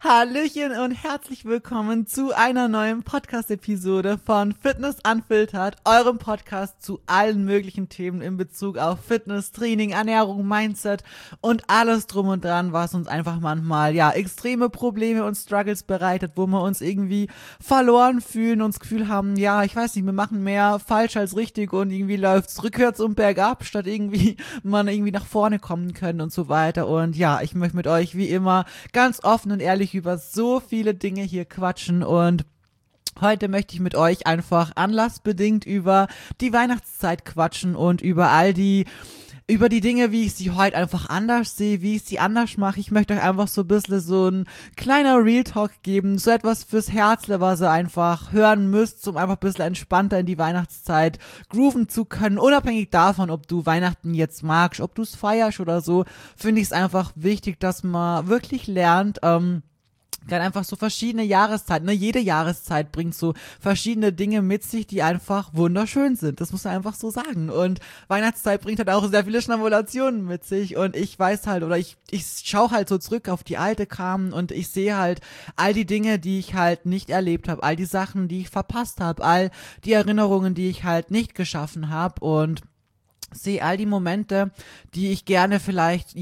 Hallöchen und herzlich willkommen zu einer neuen Podcast-Episode von Fitness Unfiltered, eurem Podcast zu allen möglichen Themen in Bezug auf Fitness, Training, Ernährung, Mindset und alles drum und dran, was uns einfach manchmal, extreme Probleme und Struggles bereitet, wo wir uns irgendwie verloren fühlen und das Gefühl haben, ich weiß nicht, wir machen mehr falsch als richtig und irgendwie läuft's rückwärts und bergab, statt irgendwie man irgendwie nach vorne kommen können und so weiter. Und ich möchte mit euch wie immer ganz offen und ehrlich über so viele Dinge hier quatschen und heute möchte ich mit euch einfach anlassbedingt über die Weihnachtszeit quatschen und über die Dinge, wie ich sie heute einfach anders sehe, wie ich sie anders mache. Ich möchte euch einfach so ein bisschen so ein kleiner Real Talk geben, so etwas fürs Herzle, was ihr einfach hören müsst, um einfach ein bisschen entspannter in die Weihnachtszeit grooven zu können. Unabhängig davon, ob du Weihnachten jetzt magst, ob du es feierst oder so, finde ich es einfach wichtig, dass man wirklich lernt, dann einfach so verschiedene Jahreszeiten, jede Jahreszeit bringt so verschiedene Dinge mit sich, die einfach wunderschön sind, das muss man einfach so sagen, und Weihnachtszeit bringt halt auch sehr viele Schnabulationen mit sich und ich weiß halt, oder ich schaue halt so zurück auf die alte Kram und ich sehe halt all die Dinge, die ich halt nicht erlebt habe, all die Sachen, die ich verpasst habe, all die Erinnerungen, die ich halt nicht geschaffen habe und sehe all die Momente, die ich gerne vielleicht,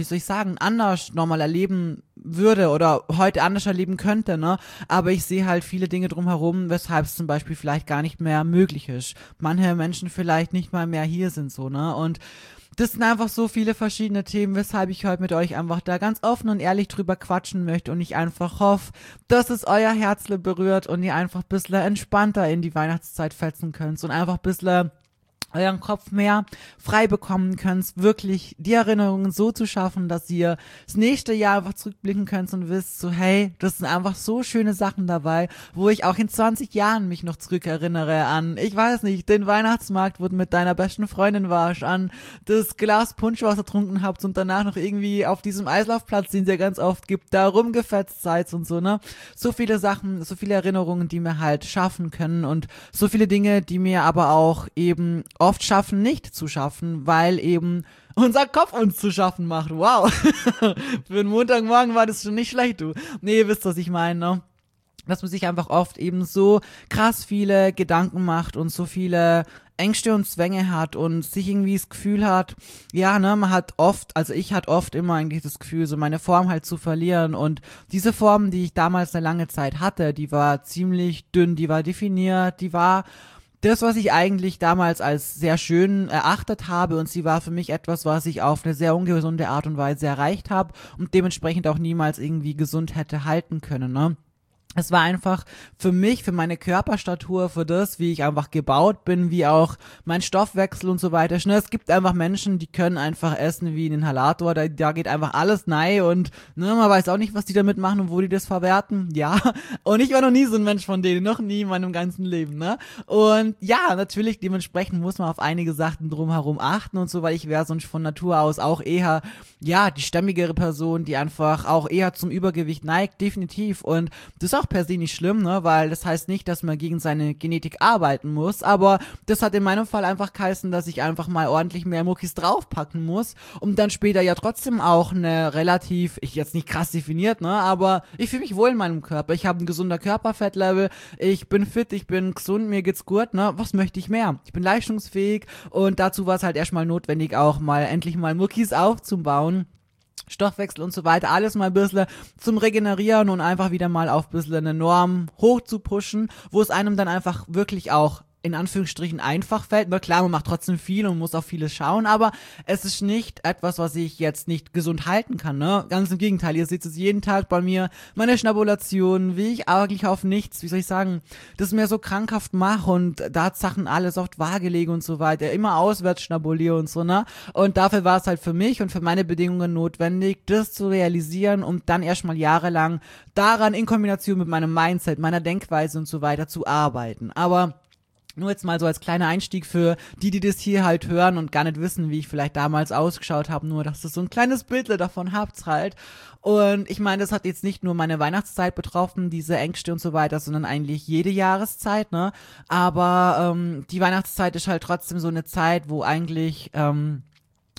anders nochmal erleben würde oder heute anders erleben könnte, aber ich sehe halt viele Dinge drumherum, weshalb es zum Beispiel vielleicht gar nicht mehr möglich ist. Manche Menschen vielleicht nicht mal mehr hier sind, und das sind einfach so viele verschiedene Themen, weshalb ich heute mit euch einfach da ganz offen und ehrlich drüber quatschen möchte und ich einfach hoffe, dass es euer Herzle berührt und ihr einfach ein bisschen entspannter in die Weihnachtszeit fetzen könnt und einfach ein bisschen euren Kopf mehr frei bekommen könnt, wirklich die Erinnerungen so zu schaffen, dass ihr das nächste Jahr einfach zurückblicken könnt und wisst, so hey, das sind einfach so schöne Sachen dabei, wo ich auch in 20 Jahren mich noch zurückerinnere an, ich weiß nicht, den Weihnachtsmarkt, wo du mit deiner besten Freundin warst, an das Glas Punsch, was ihr getrunken habt und danach noch irgendwie auf diesem Eislaufplatz, den es ja ganz oft gibt, da rumgefetzt seid und so, so viele Sachen, so viele Erinnerungen, die wir halt schaffen können und so viele Dinge, die mir aber auch eben oft schaffen, nicht zu schaffen, weil eben unser Kopf uns zu schaffen macht. Wow. Für einen Montagmorgen war das schon nicht schlecht, du. Nee, ihr wisst, was ich meine, dass man sich einfach oft eben so krass viele Gedanken macht und so viele Ängste und Zwänge hat und sich irgendwie das Gefühl hat, man hat oft, also ich hatte oft immer eigentlich das Gefühl, so meine Form halt zu verlieren und diese Form, die ich damals eine lange Zeit hatte, die war ziemlich dünn, die war definiert, die war das, was ich eigentlich damals als sehr schön erachtet habe, und sie war für mich etwas, was ich auf eine sehr ungesunde Art und Weise erreicht habe und dementsprechend auch niemals irgendwie gesund hätte halten können, Es war einfach für mich, für meine Körperstatur, für das, wie ich einfach gebaut bin, wie auch mein Stoffwechsel und so weiter. Es gibt einfach Menschen, die können einfach essen wie ein Inhalator, da geht einfach alles rein und man weiß auch nicht, was die damit machen und wo die das verwerten. Ja, und ich war noch nie so ein Mensch von denen, noch nie in meinem ganzen Leben, Und natürlich, dementsprechend muss man auf einige Sachen drumherum achten und so, weil ich wäre sonst von Natur aus auch eher, die stämmigere Person, die einfach auch eher zum Übergewicht neigt, definitiv. Und das ist auch per se nicht schlimm, weil das heißt nicht, dass man gegen seine Genetik arbeiten muss, aber das hat in meinem Fall einfach geheißen, dass ich einfach mal ordentlich mehr Muckis draufpacken muss, um dann später ja trotzdem auch eine relativ, ich jetzt nicht krass definiert, aber ich fühle mich wohl in meinem Körper, ich habe ein gesunder Körperfettlevel, ich bin fit, ich bin gesund, mir geht's gut, was möchte ich mehr? Ich bin leistungsfähig und dazu war es halt erstmal notwendig, auch mal endlich mal Muckis aufzubauen. Stoffwechsel und so weiter, alles mal ein bisschen zum Regenerieren und einfach wieder mal auf ein bisschen eine Norm hoch zu pushen, wo es einem dann einfach wirklich auch in Anführungsstrichen einfach fällt. Na klar, man macht trotzdem viel und muss auf vieles schauen, aber es ist nicht etwas, was ich jetzt nicht gesund halten kann, Ganz im Gegenteil, ihr seht es jeden Tag bei mir, meine Schnabulationen, wie ich eigentlich auf nichts, wie soll ich sagen, das mir so krankhaft mache und da Sachen alles auf die Waage lege und so weiter, immer auswärts schnabuliere und so, Und dafür war es halt für mich und für meine Bedingungen notwendig, das zu realisieren und dann erstmal jahrelang daran in Kombination mit meinem Mindset, meiner Denkweise und so weiter zu arbeiten. Aber nur jetzt mal so als kleiner Einstieg für die das hier halt hören und gar nicht wissen, wie ich vielleicht damals ausgeschaut habe, nur dass ihr so ein kleines Bild davon habt halt. Und ich meine, das hat jetzt nicht nur meine Weihnachtszeit betroffen, diese Ängste und so weiter, sondern eigentlich jede Jahreszeit, Aber die Weihnachtszeit ist halt trotzdem so eine Zeit, wo eigentlich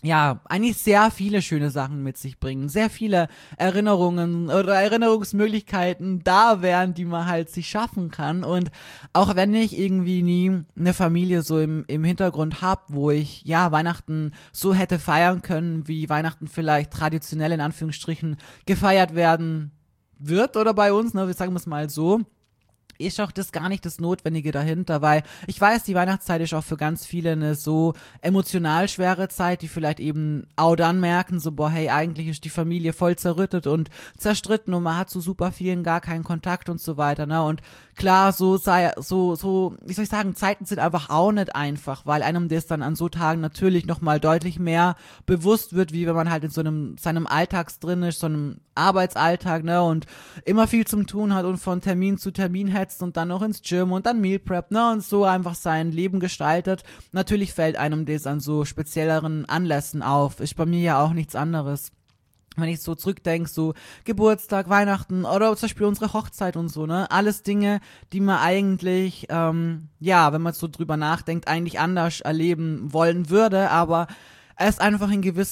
ja, eigentlich sehr viele schöne Sachen mit sich bringen, sehr viele Erinnerungen oder Erinnerungsmöglichkeiten da wären, die man halt sich schaffen kann. Und auch wenn ich irgendwie nie eine Familie so im Hintergrund habe, wo ich ja Weihnachten so hätte feiern können, wie Weihnachten vielleicht traditionell in Anführungsstrichen gefeiert werden wird oder bei uns, ne, wir sagen es mal so, ist auch das gar nicht das Notwendige dahinter, weil ich weiß, die Weihnachtszeit ist auch für ganz viele eine so emotional schwere Zeit, die vielleicht eben auch dann merken, so, boah, hey, eigentlich ist die Familie voll zerrüttet und zerstritten und man hat zu super vielen gar keinen Kontakt und so weiter, ne, und klar, wie soll ich sagen, Zeiten sind einfach auch nicht einfach, weil einem das dann an so Tagen natürlich nochmal deutlich mehr bewusst wird, wie wenn man halt in seinem Alltags drin ist, so einem Arbeitsalltag, ne, und immer viel zum tun hat und von Termin zu Termin hetzt und dann noch ins Gym und dann Meal Prep, ne, und so einfach sein Leben gestaltet. Natürlich fällt einem das an so spezielleren Anlässen auf. Ist bei mir ja auch nichts anderes. Wenn ich so zurückdenke, so Geburtstag, Weihnachten oder zum Beispiel unsere Hochzeit und so, ne, alles Dinge, die man eigentlich, ja, wenn man so drüber nachdenkt, eigentlich anders erleben wollen würde, aber es einfach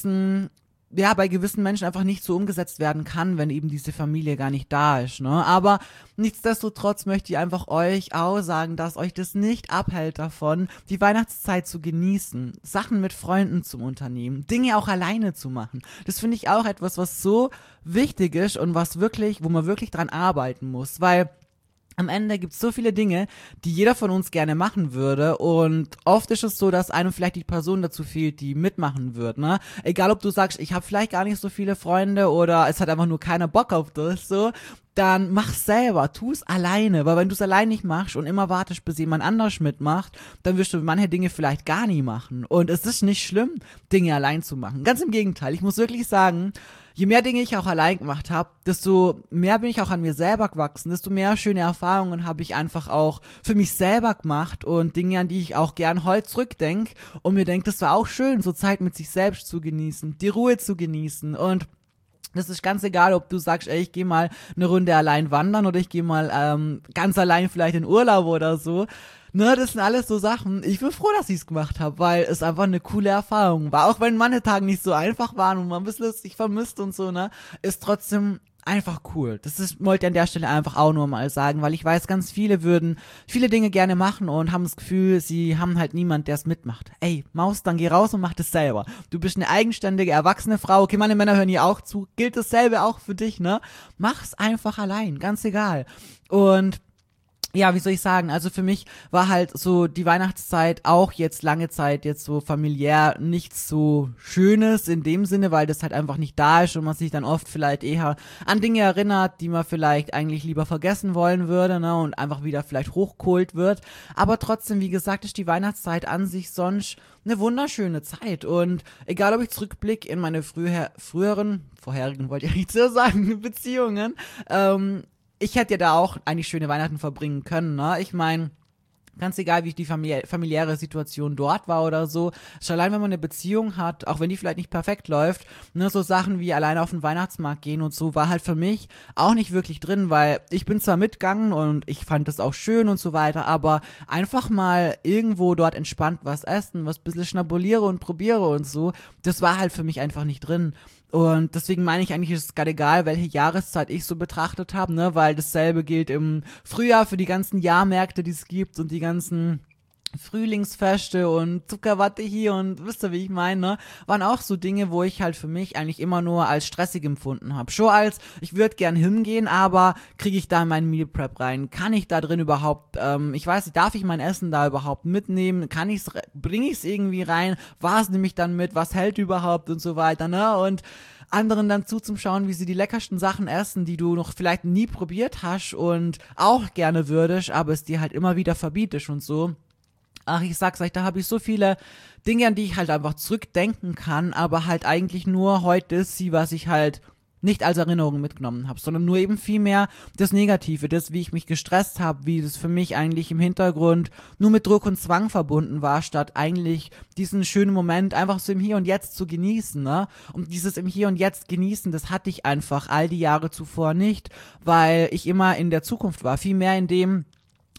bei gewissen Menschen einfach nicht so umgesetzt werden kann, wenn eben diese Familie gar nicht da ist, ne? Aber nichtsdestotrotz möchte ich einfach euch auch sagen, dass euch das nicht abhält davon, die Weihnachtszeit zu genießen, Sachen mit Freunden zu unternehmen, Dinge auch alleine zu machen. Das finde ich auch etwas, was so wichtig ist und wo man wirklich dran arbeiten muss, weil am Ende gibt es so viele Dinge, die jeder von uns gerne machen würde und oft ist es so, dass einem vielleicht die Person dazu fehlt, die mitmachen wird, ne? Egal, ob du sagst, ich habe vielleicht gar nicht so viele Freunde oder es hat einfach nur keiner Bock auf das, so, dann mach's selber, tu's alleine, weil wenn du's allein nicht machst und immer wartest, bis jemand anders mitmacht, dann wirst du manche Dinge vielleicht gar nie machen und es ist nicht schlimm, Dinge allein zu machen. Ganz im Gegenteil, ich muss wirklich sagen, je mehr Dinge ich auch allein gemacht habe, desto mehr bin ich auch an mir selber gewachsen, desto mehr schöne Erfahrungen habe ich einfach auch für mich selber gemacht und Dinge, an die ich auch gern heute zurückdenke und mir denke, das war auch schön, so Zeit mit sich selbst zu genießen, die Ruhe zu genießen und das ist ganz egal, ob du sagst, ey, ich gehe mal eine Runde allein wandern oder ich gehe mal ganz allein vielleicht in Urlaub oder so. Ne, das sind alles so Sachen. Ich bin froh, dass ich es gemacht habe, weil es einfach eine coole Erfahrung war. Auch wenn manche Tage nicht so einfach waren und man ein bisschen sich vermisst und so, ne, ist trotzdem einfach cool. Wollte ich an der Stelle einfach auch nur mal sagen, weil ich weiß, ganz viele würden viele Dinge gerne machen und haben das Gefühl, sie haben halt niemand, der es mitmacht. Ey, Maus, dann geh raus und mach das selber. Du bist eine eigenständige, erwachsene Frau. Okay, meine Männer hören hier auch zu. Gilt dasselbe auch für dich, ne? Mach's einfach allein, ganz egal. Und ja, wie soll ich sagen, also für mich war halt so die Weihnachtszeit auch jetzt lange Zeit jetzt so familiär nichts so Schönes in dem Sinne, weil das halt einfach nicht da ist und man sich dann oft vielleicht eher an Dinge erinnert, die man vielleicht eigentlich lieber vergessen wollen würde, ne, und einfach wieder vielleicht hochgeholt wird. Aber trotzdem, wie gesagt, ist die Weihnachtszeit an sich sonst eine wunderschöne Zeit und egal, ob ich zurückblicke in meine vorherigen, wollte ich nicht so sagen, Beziehungen, ich hätte ja da auch eigentlich schöne Weihnachten verbringen können, ne? Ich meine, ganz egal, wie die familiäre Situation dort war oder so, schon allein, wenn man eine Beziehung hat, auch wenn die vielleicht nicht perfekt läuft, ne, so Sachen wie alleine auf den Weihnachtsmarkt gehen und so, war halt für mich auch nicht wirklich drin, weil ich bin zwar mitgegangen und ich fand das auch schön und so weiter, aber einfach mal irgendwo dort entspannt was essen, was ein bisschen schnabuliere und probiere und so, das war halt für mich einfach nicht drin. Und deswegen meine ich eigentlich, ist es gerade egal, welche Jahreszeit ich so betrachtet habe, ne, weil dasselbe gilt im Frühjahr für die ganzen Jahrmärkte, die es gibt und die ganzen Frühlingsfeste und Zuckerwatte hier und wisst ihr, wie ich meine, ne? Waren auch so Dinge, wo ich halt für mich eigentlich immer nur als stressig empfunden habe. Schon als, ich würde gern hingehen, aber kriege ich da meinen Meal Prep rein? Kann ich da drin überhaupt, ich weiß nicht, darf ich mein Essen da überhaupt mitnehmen? Bringe ich es irgendwie rein? Was nehme ich dann mit? Was hält überhaupt und so weiter, ne? Und anderen dann zuzuschauen, wie sie die leckersten Sachen essen, die du noch vielleicht nie probiert hast und auch gerne würdest, aber es dir halt immer wieder verbietest und so. Ach, ich sag's euch, da habe ich so viele Dinge, an die ich halt einfach zurückdenken kann, aber halt eigentlich nur heute ist sie, was ich halt nicht als Erinnerung mitgenommen habe, sondern nur eben viel mehr das Negative, das, wie ich mich gestresst habe, wie das für mich eigentlich im Hintergrund nur mit Druck und Zwang verbunden war, statt eigentlich diesen schönen Moment einfach so im Hier und Jetzt zu genießen, ne? Und dieses im Hier und Jetzt genießen, das hatte ich einfach all die Jahre zuvor nicht, weil ich immer in der Zukunft war, viel mehr in dem,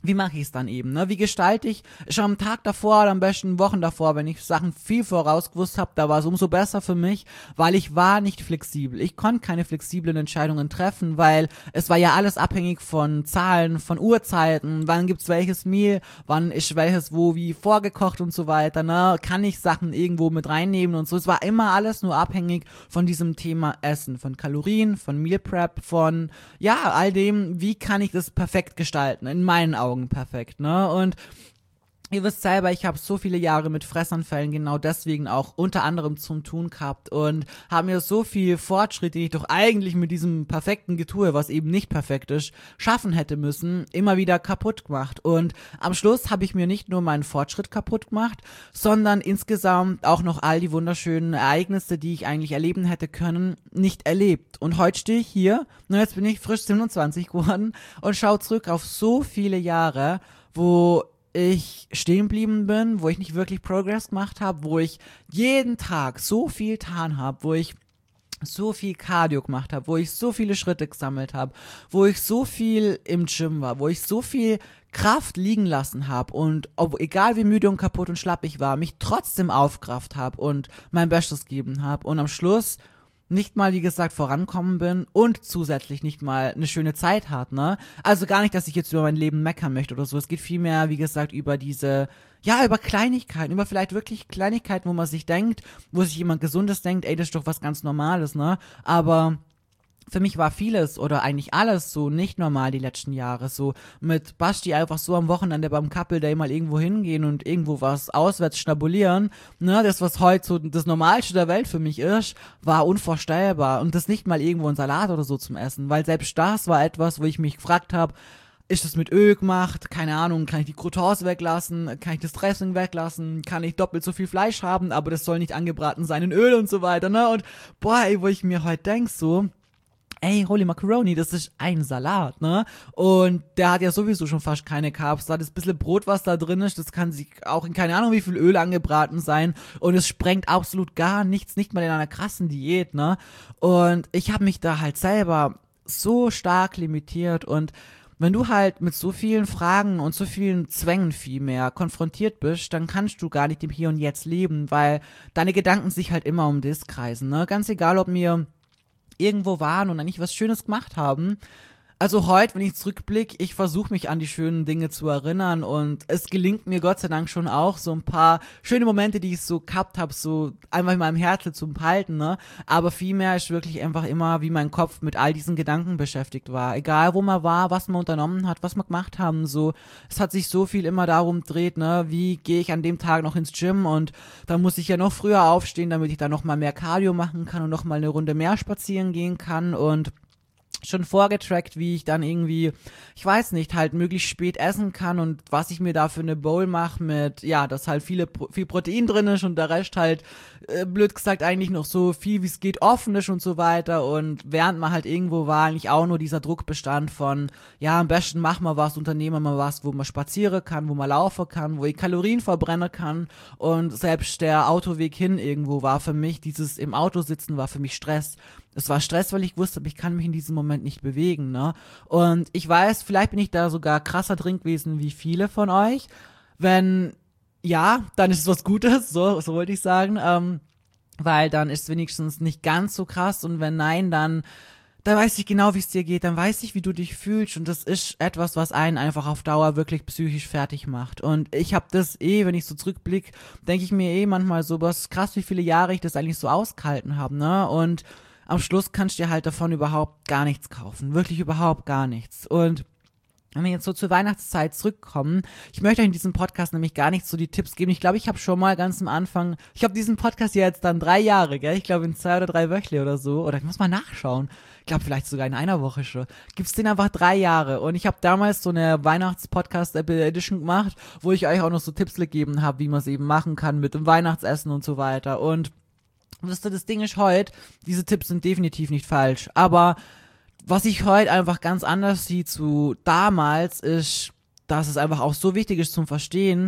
wie mache ich es dann eben, ne? Wie gestalte ich schon am Tag davor oder am besten Wochen davor, wenn ich Sachen viel vorausgewusst habe, da war es umso besser für mich, weil ich war nicht flexibel. Ich konnte keine flexiblen Entscheidungen treffen, weil es war ja alles abhängig von Zahlen, von Uhrzeiten, wann gibt's welches Meal, wann ist welches wo wie vorgekocht und so weiter, ne? Kann ich Sachen irgendwo mit reinnehmen und so. Es war immer alles nur abhängig von diesem Thema Essen, von Kalorien, von Meal Prep, von, ja, all dem, wie kann ich das perfekt gestalten, in meinen Augen perfekt, ne? Und ihr wisst selber, ich habe so viele Jahre mit Fressanfällen genau deswegen auch unter anderem zum Tun gehabt und habe mir so viel Fortschritt, die ich doch eigentlich mit diesem perfekten Getue, was eben nicht perfekt ist, schaffen hätte müssen, immer wieder kaputt gemacht. Und am Schluss habe ich mir nicht nur meinen Fortschritt kaputt gemacht, sondern insgesamt auch noch all die wunderschönen Ereignisse, die ich eigentlich erleben hätte können, nicht erlebt. Und heute stehe ich hier, und jetzt bin ich frisch 27 geworden und schaue zurück auf so viele Jahre, wo ich stehen geblieben bin, wo ich nicht wirklich Progress gemacht habe, wo ich jeden Tag so viel getan habe, wo ich so viel Cardio gemacht habe, wo ich so viele Schritte gesammelt habe, wo ich so viel im Gym war, wo ich so viel Kraft liegen lassen habe und egal wie müde und kaputt und schlapp ich war, mich trotzdem aufgerafft habe und mein Bestes gegeben habe und am Schluss nicht mal, wie gesagt, vorankommen bin und zusätzlich nicht mal eine schöne Zeit hat, ne? Also gar nicht, dass ich jetzt über mein Leben meckern möchte oder so. Es geht vielmehr, wie gesagt, über über Kleinigkeiten, über vielleicht wirklich Kleinigkeiten, wo man sich denkt, wo sich jemand Gesundes denkt, ey, das ist doch was ganz Normales, ne? Aber für mich war vieles oder eigentlich alles so nicht normal die letzten Jahre. So mit Basti einfach so am Wochenende beim Couple Day mal irgendwo hingehen und irgendwo was auswärts schnabulieren. Ne, das, was heute so das Normalste der Welt für mich ist, war unvorstellbar. Und das nicht mal irgendwo ein Salat oder so zum Essen. Weil selbst das war etwas, wo ich mich gefragt habe, ist das mit Öl gemacht? Keine Ahnung, kann ich die Croutons weglassen? Kann ich das Dressing weglassen? Kann ich doppelt so viel Fleisch haben, aber das soll nicht angebraten sein in Öl und so weiter, ne? Und boah, ey, wo ich mir heute denk so, ey, Holy Macaroni, das ist ein Salat, ne? Und der hat ja sowieso schon fast keine Carbs. Da das bisschen Brot, was da drin ist, das kann sich auch in keine Ahnung wie viel Öl angebraten sein. Und es sprengt absolut gar nichts, nicht mal in einer krassen Diät, ne? Und ich habe mich da halt selber so stark limitiert und wenn du halt mit so vielen Fragen und so vielen Zwängen vielmehr konfrontiert bist, dann kannst du gar nicht im Hier und Jetzt leben, weil deine Gedanken sich halt immer um das kreisen, ne? Ganz egal, ob mir irgendwo waren und eigentlich was Schönes gemacht haben. Also heute, wenn ich zurückblicke, ich versuche mich an die schönen Dinge zu erinnern und es gelingt mir Gott sei Dank schon auch so ein paar schöne Momente, die ich so gehabt habe, so einfach in meinem Herzen zu behalten, ne? Aber vielmehr ist wirklich einfach immer, wie mein Kopf mit all diesen Gedanken beschäftigt war. Egal, wo man war, was man unternommen hat, was wir gemacht haben, so. Es hat sich so viel immer darum gedreht, ne? Wie gehe ich an dem Tag noch ins Gym und da muss ich ja noch früher aufstehen, damit ich da noch mal mehr Cardio machen kann und noch mal eine Runde mehr spazieren gehen kann und schon vorgetrackt, wie ich dann irgendwie, ich weiß nicht, halt möglichst spät essen kann und was ich mir da für eine Bowl mache mit, ja, dass halt viel Protein drin ist und der Rest halt, blöd gesagt, eigentlich noch so viel wie es geht offen ist und so weiter und während man halt irgendwo war, eigentlich auch nur dieser Druck bestand von, ja, am besten machen wir was, unternehmen wir was, wo man spazieren kann, wo man laufen kann, wo ich Kalorien verbrennen kann und selbst der Autoweg hin irgendwo war für mich, dieses im Auto sitzen war für mich Stress. Es war Stress, weil ich wusste, ich kann mich in diesem Moment nicht bewegen, ne? Und ich weiß, vielleicht bin ich da sogar krasser drin gewesen wie viele von euch. Wenn ja, dann ist es was Gutes, so wollte ich sagen, weil dann ist es wenigstens nicht ganz so krass und wenn nein, dann weiß ich genau, wie es dir geht, dann weiß ich, wie du dich fühlst und das ist etwas, was einen einfach auf Dauer wirklich psychisch fertig macht und ich habe das wenn ich so zurückblicke, denke ich mir manchmal so, was krass, wie viele Jahre ich das eigentlich so ausgehalten habe, ne? Und am Schluss kannst du dir halt davon überhaupt gar nichts kaufen. Wirklich überhaupt gar nichts. Und wenn wir jetzt so zur Weihnachtszeit zurückkommen, ich möchte euch in diesem Podcast nämlich gar nicht so die Tipps geben. Ich glaube, ich habe schon mal ganz am Anfang, ich habe diesen Podcast ja jetzt dann 3 Jahre, gell? Ich glaube in 2 oder 3 Wöchle oder so. Oder ich muss mal nachschauen. Ich glaube vielleicht sogar in einer Woche schon. Gibt's den einfach 3 Jahre. Und ich habe damals so eine Weihnachts-Podcast-Edition gemacht, wo ich euch auch noch so Tipps gegeben habe, wie man es eben machen kann mit dem Weihnachtsessen und so weiter. Und wisst ihr, das Ding ist heute, diese Tipps sind definitiv nicht falsch, aber was ich heute einfach ganz anders sehe zu damals ist, dass es einfach auch so wichtig ist zum Verstehen,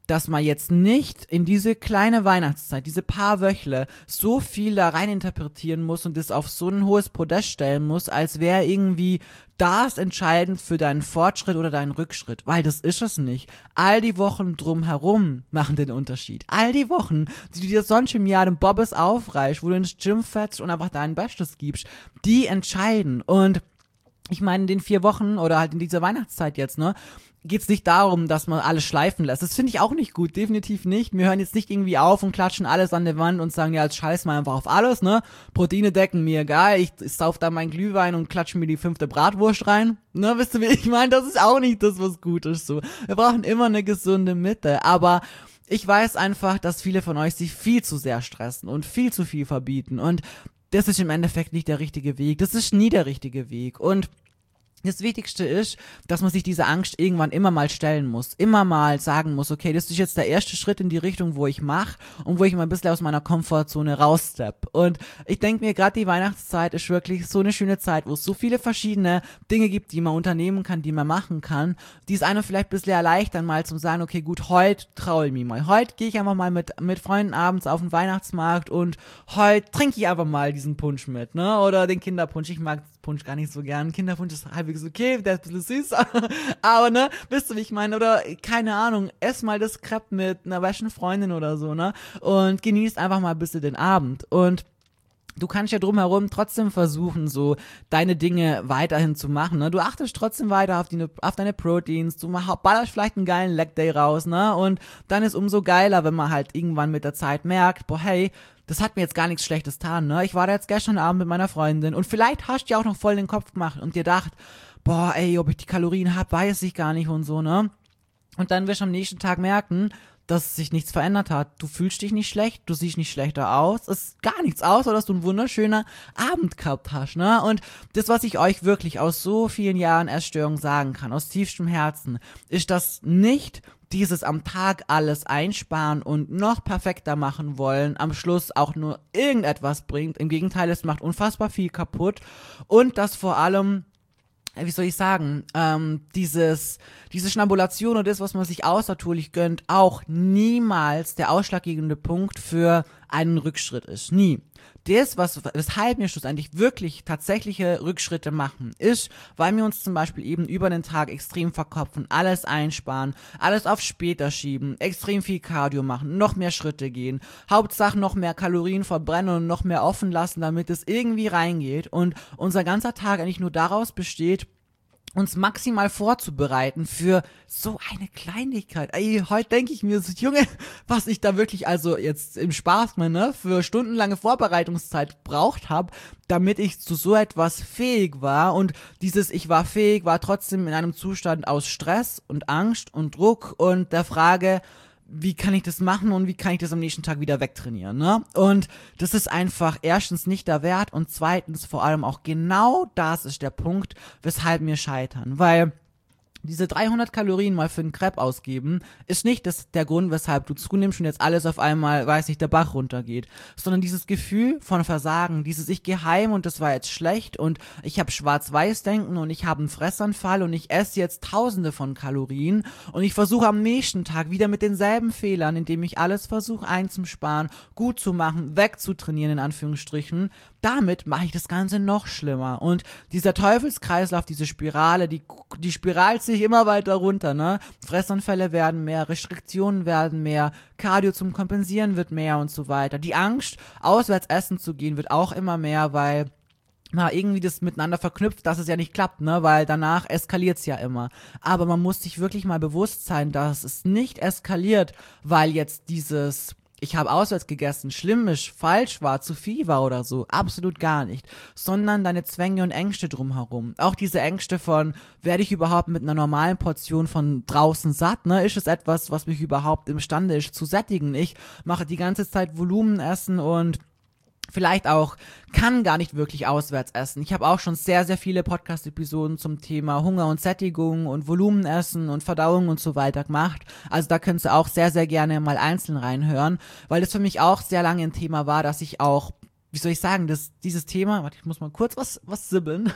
dass man jetzt nicht in diese kleine Weihnachtszeit, diese paar Wöchle, so viel da rein interpretieren muss und das auf so ein hohes Podest stellen muss, als wäre irgendwie das entscheidend für deinen Fortschritt oder deinen Rückschritt, weil das ist es nicht. All die Wochen drumherum machen den Unterschied. All die Wochen, die du dir sonst im Jahr den Bobbes aufreißt, wo du ins Gym fährst und einfach dein Bestes gibst, die entscheiden. Und ich meine, in den 4 Wochen oder halt in dieser Weihnachtszeit jetzt, ne, geht's nicht darum, dass man alles schleifen lässt. Das finde ich auch nicht gut, definitiv nicht. Wir hören jetzt nicht irgendwie auf und klatschen alles an der Wand und sagen, ja, jetzt scheiß mal einfach auf alles, ne? Proteine decken, mir egal, ich sauf da meinen Glühwein und klatsche mir die 5. Bratwurst rein. Ne, wisst ihr, wie ich meine? Das ist auch nicht das, was gut ist, so. Wir brauchen immer eine gesunde Mitte, aber ich weiß einfach, dass viele von euch sich viel zu sehr stressen und viel zu viel verbieten und das ist im Endeffekt nicht der richtige Weg. Das ist nie der richtige Weg und das Wichtigste ist, dass man sich dieser Angst irgendwann immer mal stellen muss. Immer mal sagen muss, okay, das ist jetzt der erste Schritt in die Richtung, wo ich mache und wo ich mal ein bisschen aus meiner Komfortzone raussteppe. Und ich denke mir, gerade die Weihnachtszeit ist wirklich so eine schöne Zeit, wo es so viele verschiedene Dinge gibt, die man unternehmen kann, die man machen kann, die es einem vielleicht ein bisschen erleichtern, mal zum sagen, okay, gut, heute traue ich mich mal. Heute gehe ich einfach mal mit Freunden abends auf den Weihnachtsmarkt und heute trinke ich einfach mal diesen Punsch mit, ne? Oder den Kinderpunsch. Ich mag Punsch gar nicht so gern. Kinderpunsch ist halbwegs okay, der ist ein bisschen süß, aber ne, wisst ihr, wie ich meine? Oder, keine Ahnung, ess mal das Crepe mit einer besten Freundin oder so, ne? Und genießt einfach mal ein bisschen den Abend. Und du kannst ja drumherum trotzdem versuchen, so deine Dinge weiterhin zu machen, ne? Du achtest trotzdem weiter auf deine Proteins, du ballerst vielleicht einen geilen Leg Day raus, ne? Und dann ist umso geiler, wenn man halt irgendwann mit der Zeit merkt, boah, hey, das hat mir jetzt gar nichts Schlechtes getan, ne? Ich war da jetzt gestern Abend mit meiner Freundin und vielleicht hast du dir auch noch voll den Kopf gemacht und dir gedacht, boah, ey, ob ich die Kalorien hab, weiß ich gar nicht und so, ne? Und dann wirst du am nächsten Tag merken, dass sich nichts verändert hat. Du fühlst dich nicht schlecht, du siehst nicht schlechter aus, es ist gar nichts außer, dass du einen wunderschönen Abend gehabt hast, ne? Und das, was ich euch wirklich aus so vielen Jahren Essstörung sagen kann, aus tiefstem Herzen, ist, dass nicht dieses am Tag alles einsparen und noch perfekter machen wollen, am Schluss auch nur irgendetwas bringt. Im Gegenteil, es macht unfassbar viel kaputt und das vor allem, wie soll ich sagen, diese Schnabulation und das, was man sich außertourlich gönnt, auch niemals der ausschlaggebende Punkt für einen Rückschritt ist. Nie. Das, weshalb wir schlussendlich wirklich tatsächliche Rückschritte machen, ist, weil wir uns zum Beispiel eben über den Tag extrem verkopfen, alles einsparen, alles auf später schieben, extrem viel Cardio machen, noch mehr Schritte gehen, Hauptsache noch mehr Kalorien verbrennen und noch mehr offen lassen, damit es irgendwie reingeht und unser ganzer Tag eigentlich nur daraus besteht, uns maximal vorzubereiten für so eine Kleinigkeit. Ey, heute denke ich mir so, Junge, was ich da wirklich, also jetzt im Spaß mal, ne, für stundenlange Vorbereitungszeit braucht habe, damit ich zu so etwas fähig war. Und dieses Ich war fähig war trotzdem in einem Zustand aus Stress und Angst und Druck und der Frage, wie kann ich das machen und wie kann ich das am nächsten Tag wieder wegtrainieren, ne? Und das ist einfach erstens nicht der Wert und zweitens vor allem auch genau das ist der Punkt, weshalb wir scheitern, weil diese 300 Kalorien mal für einen Crepe ausgeben, ist nicht der Grund, weshalb du zunimmst und jetzt alles auf einmal, weiß nicht, der Bach runtergeht, sondern dieses Gefühl von Versagen, dieses ich gehe heim und das war jetzt schlecht und ich habe Schwarz-Weiß-Denken und ich habe einen Fressanfall und ich esse jetzt Tausende von Kalorien und ich versuche am nächsten Tag wieder mit denselben Fehlern, indem ich alles versuche einzusparen, gut zu machen, wegzutrainieren in Anführungsstrichen, damit mache ich das Ganze noch schlimmer und dieser Teufelskreislauf, diese Spirale, die spiralt sich immer weiter runter, ne? Fressanfälle werden mehr, Restriktionen werden mehr, Cardio zum Kompensieren wird mehr und so weiter. Die Angst, auswärts essen zu gehen, wird auch immer mehr, weil irgendwie das miteinander verknüpft, dass es ja nicht klappt, ne, weil danach eskaliert's ja immer. Aber man muss sich wirklich mal bewusst sein, dass es nicht eskaliert, weil jetzt dieses ich habe auswärts gegessen, schlimm ist, falsch war, zu viel war oder so, absolut gar nicht, sondern deine Zwänge und Ängste drumherum. Auch diese Ängste von, werde ich überhaupt mit einer normalen Portion von draußen satt, ne, ist es etwas, was mich überhaupt imstande ist zu sättigen. Ich mache die ganze Zeit Volumenessen und vielleicht auch kann gar nicht wirklich auswärts essen. Ich habe auch schon sehr, sehr viele Podcast-Episoden zum Thema Hunger und Sättigung und Volumenessen und Verdauung und so weiter gemacht. Also da könnt ihr auch sehr, sehr gerne mal einzeln reinhören, weil das für mich auch sehr lange ein Thema war, dass ich auch, wie soll ich sagen, dieses Thema, warte, ich muss mal kurz was sibbeln.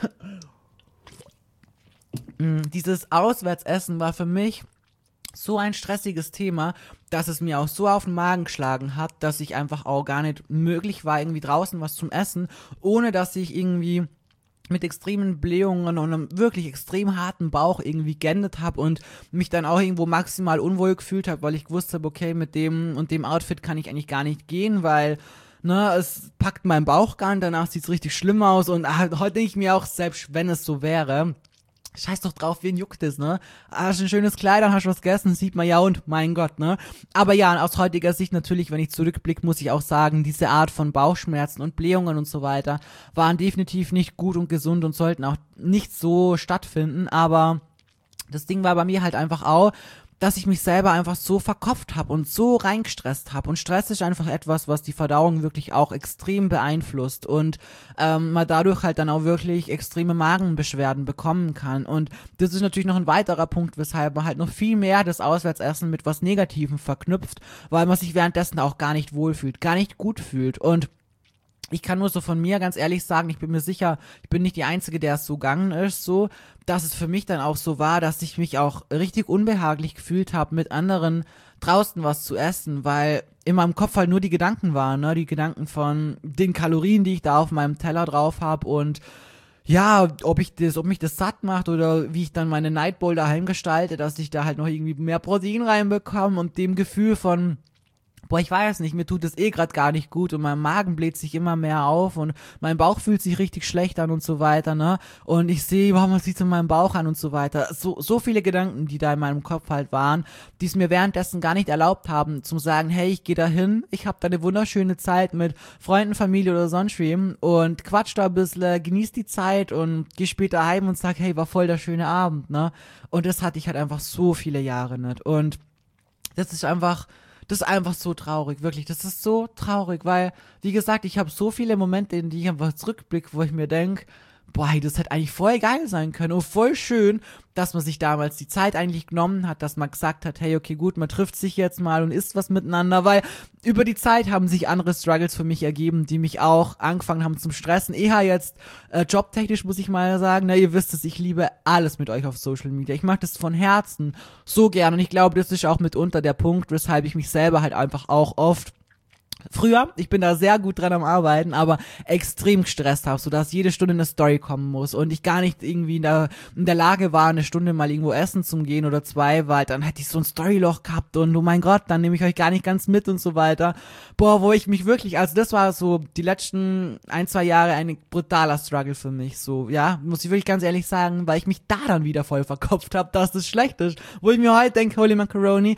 Dieses Auswärtsessen war für mich so ein stressiges Thema, dass es mir auch so auf den Magen geschlagen hat, dass ich einfach auch gar nicht möglich war, irgendwie draußen was zum Essen, ohne dass ich irgendwie mit extremen Blähungen und einem wirklich extrem harten Bauch irgendwie geendet habe und mich dann auch irgendwo maximal unwohl gefühlt habe, weil ich gewusst habe, okay, mit dem und dem Outfit kann ich eigentlich gar nicht gehen, weil es packt meinen Bauch gar nicht, danach sieht's richtig schlimm aus und heute denke ich mir auch, selbst wenn es so wäre, scheiß doch drauf, wen juckt es, ne? Hast ein schönes Kleid, dann hast du was gegessen, sieht man ja und mein Gott, ne? Aber ja, aus heutiger Sicht natürlich, wenn ich zurückblicke, muss ich auch sagen, diese Art von Bauchschmerzen und Blähungen und so weiter waren definitiv nicht gut und gesund und sollten auch nicht so stattfinden, aber das Ding war bei mir halt einfach auch, dass ich mich selber einfach so verkopft habe und so reingestresst habe. Und Stress ist einfach etwas, was die Verdauung wirklich auch extrem beeinflusst und man dadurch halt dann auch wirklich extreme Magenbeschwerden bekommen kann. Und das ist natürlich noch ein weiterer Punkt, weshalb man halt noch viel mehr das Auswärtsessen mit was Negativem verknüpft, weil man sich währenddessen auch gar nicht wohlfühlt, gar nicht gut fühlt. Und ich kann nur so von mir ganz ehrlich sagen, ich bin mir sicher, ich bin nicht die Einzige, der es so gegangen ist, so, dass es für mich dann auch so war, dass ich mich auch richtig unbehaglich gefühlt habe, mit anderen draußen was zu essen, weil in meinem Kopf halt nur die Gedanken waren, ne, die Gedanken von den Kalorien, die ich da auf meinem Teller drauf habe und ja, ob mich das satt macht oder wie ich dann meine Nightbowl daheim gestalte, dass ich da halt noch irgendwie mehr Protein reinbekomme und dem Gefühl von ich weiß nicht, mir tut es gerade gar nicht gut und mein Magen bläht sich immer mehr auf und mein Bauch fühlt sich richtig schlecht an und so weiter, ne? Und ich sehe, man sieht es in meinem Bauch an und so weiter. So viele Gedanken, die da in meinem Kopf halt waren, die es mir währenddessen gar nicht erlaubt haben, zu sagen, hey, ich gehe da hin, ich habe da eine wunderschöne Zeit mit Freunden, Familie oder sonst wem und quatsch da ein bisschen, genieß die Zeit und geh später heim und sag, hey, war voll der schöne Abend, ne? Und das hatte ich halt einfach so viele Jahre nicht. Und das ist einfach so traurig, wirklich. Das ist so traurig, weil, wie gesagt, ich habe so viele Momente, in die ich einfach zurückblicke, wo ich mir denke, hey, das hätte eigentlich voll geil sein können und voll schön, dass man sich damals die Zeit eigentlich genommen hat, dass man gesagt hat, hey, okay, gut, man trifft sich jetzt mal und isst was miteinander, weil über die Zeit haben sich andere Struggles für mich ergeben, die mich auch angefangen haben zum Stressen. Eher jetzt jobtechnisch muss ich mal sagen, na, ihr wisst es, ich liebe alles mit euch auf Social Media. Ich mache das von Herzen so gern und ich glaube, das ist auch mitunter der Punkt, weshalb ich mich selber halt einfach auch oft früher, ich bin da sehr gut dran am Arbeiten, aber extrem gestresst habe, sodass jede Stunde eine Story kommen muss und ich gar nicht irgendwie in der Lage war, eine Stunde mal irgendwo essen zu gehen oder zwei, weil dann hätte ich so ein Storyloch gehabt und oh mein Gott, dann nehme ich euch gar nicht ganz mit und so weiter. Wo ich mich wirklich, also das war so die letzten 1-2 Jahre ein brutaler Struggle für mich, so, ja, muss ich wirklich ganz ehrlich sagen, weil ich mich da dann wieder voll verkopft habe, dass das schlecht ist, wo ich mir heute denke, holy macaroni,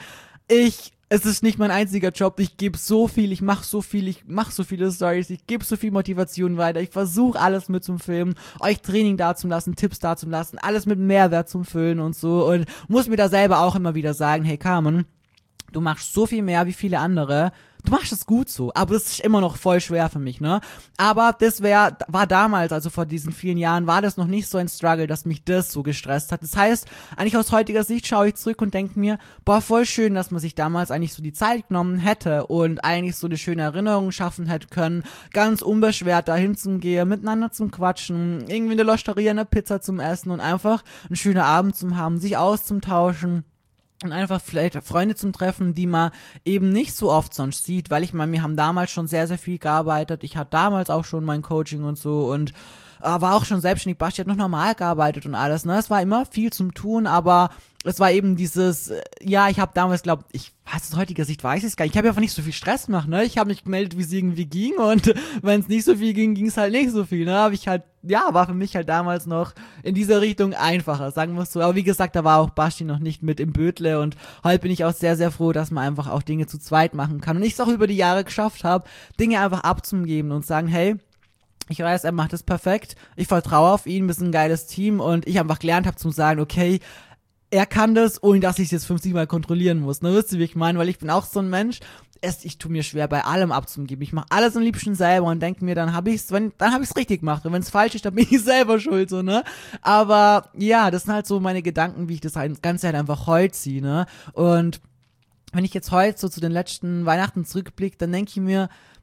es ist nicht mein einziger Job, ich gebe so viel, ich mache so viele Stories, ich gebe so viel Motivation weiter, ich versuche alles mit zum Filmen, euch Training da zu lassen, Tipps da zu lassen, alles mit Mehrwert zum Füllen und so und muss mir da selber auch immer wieder sagen, hey Carmen, du machst so viel mehr wie viele andere, du machst es gut so, aber es ist immer noch voll schwer für mich, ne? Aber das war damals, also vor diesen vielen Jahren, war das noch nicht so ein Struggle, dass mich das so gestresst hat. Das heißt, eigentlich aus heutiger Sicht schaue ich zurück und denke mir, voll schön, dass man sich damals eigentlich so die Zeit genommen hätte und eigentlich so eine schöne Erinnerung schaffen hätte können, ganz unbeschwert dahin zu gehen, miteinander zum Quatschen, irgendwie eine Losteria, eine Pizza zum Essen und einfach einen schönen Abend zum haben, sich auszutauschen. Und einfach vielleicht Freunde zum Treffen, die man eben nicht so oft sonst sieht, weil ich meine, wir haben damals schon sehr, sehr viel gearbeitet. Ich hatte damals auch schon mein Coaching und so und war auch schon selbstständig. Basti hat noch normal gearbeitet und alles, ne? Es war immer viel zum Tun, aber es war eben dieses, ja, ich habe damals, aus heutiger Sicht weiß ich es gar nicht. Ich habe einfach nicht so viel Stress gemacht, ne? Ich habe mich gemeldet, wie es irgendwie ging und wenn es nicht so viel ging, ging es halt nicht so viel, ne? Aber ich halt, ja, war für mich halt damals noch in dieser Richtung einfacher, sagen wir es so. Aber wie gesagt, da war auch Basti noch nicht mit im Bödle und heute bin ich auch sehr, sehr froh, dass man einfach auch Dinge zu zweit machen kann und ich es auch über die Jahre geschafft habe, Dinge einfach abzugeben und sagen, hey, ich weiß, er macht es perfekt, ich vertraue auf ihn, wir sind ein geiles Team und ich einfach gelernt habe zu sagen, okay, er kann das, ohne dass ich es jetzt 50 Mal kontrollieren muss. Ne, wisst ihr, wie ich meine? Weil ich bin auch so ein Mensch, ich tue mir schwer, bei allem abzugeben. Ich mache alles am liebsten selber und denke mir, dann habe ich's richtig gemacht. Und wenn es falsch ist, dann bin ich selber schuld, so, ne? Aber ja, das sind halt so meine Gedanken, wie ich das Ganze halt einfach heute ziehe, ne? Und wenn ich jetzt heute so zu den letzten Weihnachten zurückblicke, dann denke ich mir,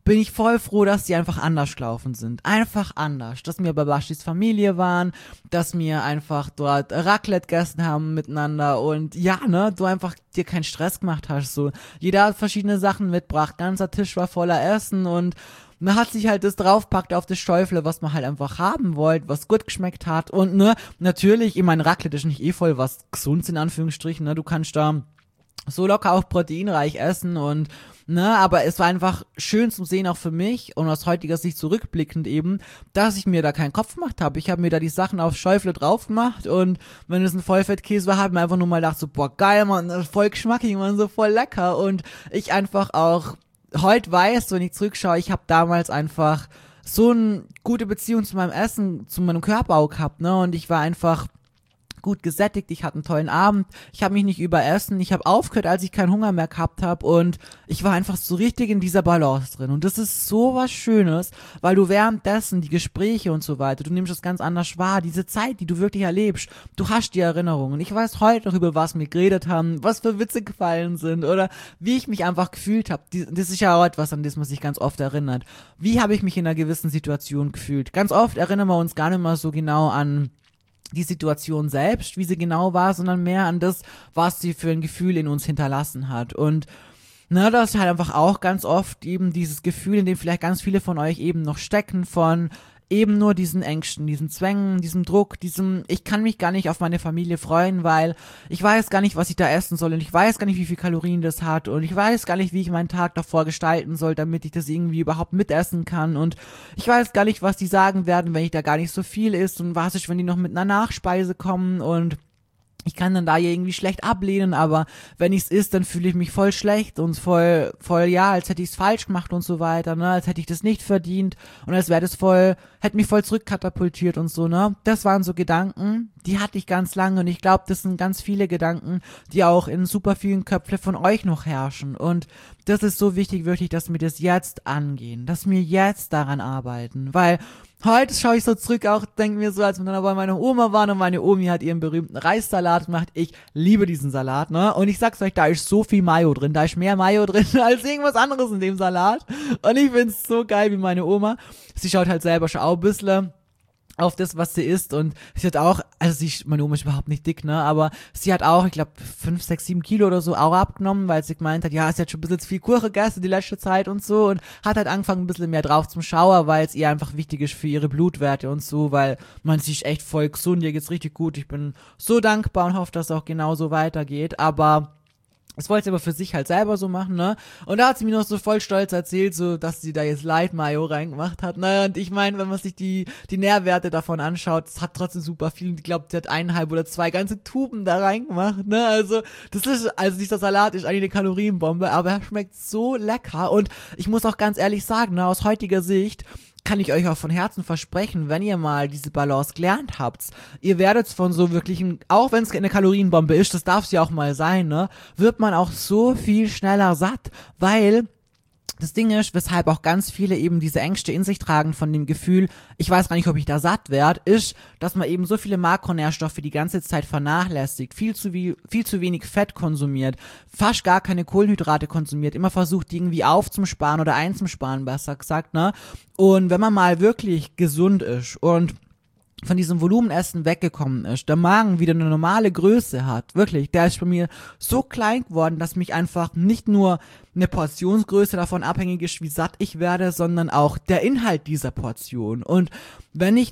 bin ich voll froh, dass die einfach anders gelaufen sind. Einfach anders. Dass wir bei Baschis Familie waren, dass wir einfach dort Raclette gegessen haben miteinander und ja, ne, du einfach dir keinen Stress gemacht hast, so. Jeder hat verschiedene Sachen mitgebracht, ganzer Tisch war voller Essen und man hat sich halt das draufpackt auf das Schäufle, was man halt einfach haben wollte, was gut geschmeckt hat und ne, natürlich, ich meine, Raclette ist nicht voll was Gesundes in Anführungsstrichen, ne, du kannst da so locker auch proteinreich essen und ne, aber es war einfach schön zum Sehen auch für mich und aus heutiger Sicht zurückblickend eben, dass ich mir da keinen Kopf gemacht habe. Ich habe mir da die Sachen aufs Schäufle drauf gemacht und wenn es ein Vollfettkäse war, habe ich mir einfach nur mal gedacht so, boah geil, man, voll geschmackig, man, so voll lecker und ich einfach auch heute weiß, wenn ich zurückschaue, ich habe damals einfach so eine gute Beziehung zu meinem Essen, zu meinem Körper auch gehabt, ne, und ich war einfach gut gesättigt, ich hatte einen tollen Abend, ich habe mich nicht überessen, ich habe aufgehört, als ich keinen Hunger mehr gehabt habe und ich war einfach so richtig in dieser Balance drin und das ist so was Schönes, weil du währenddessen die Gespräche und so weiter, du nimmst das ganz anders wahr, diese Zeit, die du wirklich erlebst, du hast die Erinnerungen, ich weiß heute noch über was wir geredet haben, was für Witze gefallen sind oder wie ich mich einfach gefühlt habe, das ist ja auch etwas, an das man sich ganz oft erinnert, wie habe ich mich in einer gewissen Situation gefühlt, ganz oft erinnern wir uns gar nicht mal so genau an die Situation selbst, wie sie genau war, sondern mehr an das, was sie für ein Gefühl in uns hinterlassen hat. Und ne, das ist halt einfach auch ganz oft eben dieses Gefühl, in dem vielleicht ganz viele von euch eben noch stecken, von eben nur diesen Ängsten, diesen Zwängen, diesem Druck, ich kann mich gar nicht auf meine Familie freuen, weil ich weiß gar nicht, was ich da essen soll und ich weiß gar nicht, wie viel Kalorien das hat und ich weiß gar nicht, wie ich meinen Tag davor gestalten soll, damit ich das irgendwie überhaupt mitessen kann und ich weiß gar nicht, was die sagen werden, wenn ich da gar nicht so viel isst und was ist, wenn die noch mit einer Nachspeise kommen und ich kann dann da irgendwie schlecht ablehnen, aber wenn ich's isst, dann fühle ich mich voll schlecht und voll, ja, als hätte ich's falsch gemacht und so weiter, ne, als hätte ich das nicht verdient und als wäre das hätte mich voll zurückkatapultiert und so, ne. Das waren so Gedanken, die hatte ich ganz lange und ich glaube, das sind ganz viele Gedanken, die auch in super vielen Köpfen von euch noch herrschen und das ist so wichtig, wirklich, dass wir das jetzt angehen, dass wir jetzt daran arbeiten, weil heute schaue ich so zurück, auch denke mir so, als wir dann bei meiner Oma waren und meine Omi hat ihren berühmten Reissalat gemacht. Ich liebe diesen Salat, ne? Und ich sag's euch, da ist so viel Mayo drin. Da ist mehr Mayo drin als irgendwas anderes in dem Salat. Und ich find's so geil wie meine Oma. Sie schaut halt selber schon auch ein bisschen auf das, was sie isst und sie hat auch, also meine Oma ist überhaupt nicht dick, ne, aber sie hat auch, ich glaube, 5, 6, 7 Kilo oder so auch abgenommen, weil sie gemeint hat, ja, sie hat schon ein bisschen zu viel Kuchen gegessen die letzte Zeit und so und hat halt angefangen ein bisschen mehr drauf zum Schauen, weil es ihr einfach wichtig ist für ihre Blutwerte und so, weil man sich echt voll gesund, ihr geht's richtig gut, ich bin so dankbar und hoffe, dass es auch genauso weitergeht, aber das wollte sie aber für sich halt selber so machen, ne? Und da hat sie mir noch so voll stolz erzählt, so, dass sie da jetzt Light Mayo reingemacht hat, ne? Und ich meine, wenn man sich die Nährwerte davon anschaut, es hat trotzdem super viel. Ich glaube, sie hat 1,5 oder 2 ganze Tuben da reingemacht, ne? Also, dieser Salat ist eigentlich eine Kalorienbombe, aber er schmeckt so lecker. Und ich muss auch ganz ehrlich sagen, ne, aus heutiger Sicht, kann ich euch auch von Herzen versprechen, wenn ihr mal diese Balance gelernt habt, ihr werdet von so wirklichen, auch wenn es eine Kalorienbombe ist, das darf es ja auch mal sein, ne, wird man auch so viel schneller satt, weil das Ding ist, weshalb auch ganz viele eben diese Ängste in sich tragen von dem Gefühl, ich weiß gar nicht, ob ich da satt werde, ist, dass man eben so viele Makronährstoffe die ganze Zeit vernachlässigt, viel zu wenig Fett konsumiert, fast gar keine Kohlenhydrate konsumiert, immer versucht, die irgendwie aufzusparen oder einzusparen, besser gesagt, ne? Und wenn man mal wirklich gesund ist und von diesem Volumenessen weggekommen ist, der Magen wieder eine normale Größe hat, wirklich, der ist bei mir so klein geworden, dass mich einfach nicht nur eine Portionsgröße davon abhängig ist, wie satt ich werde, sondern auch der Inhalt dieser Portion. Und wenn ich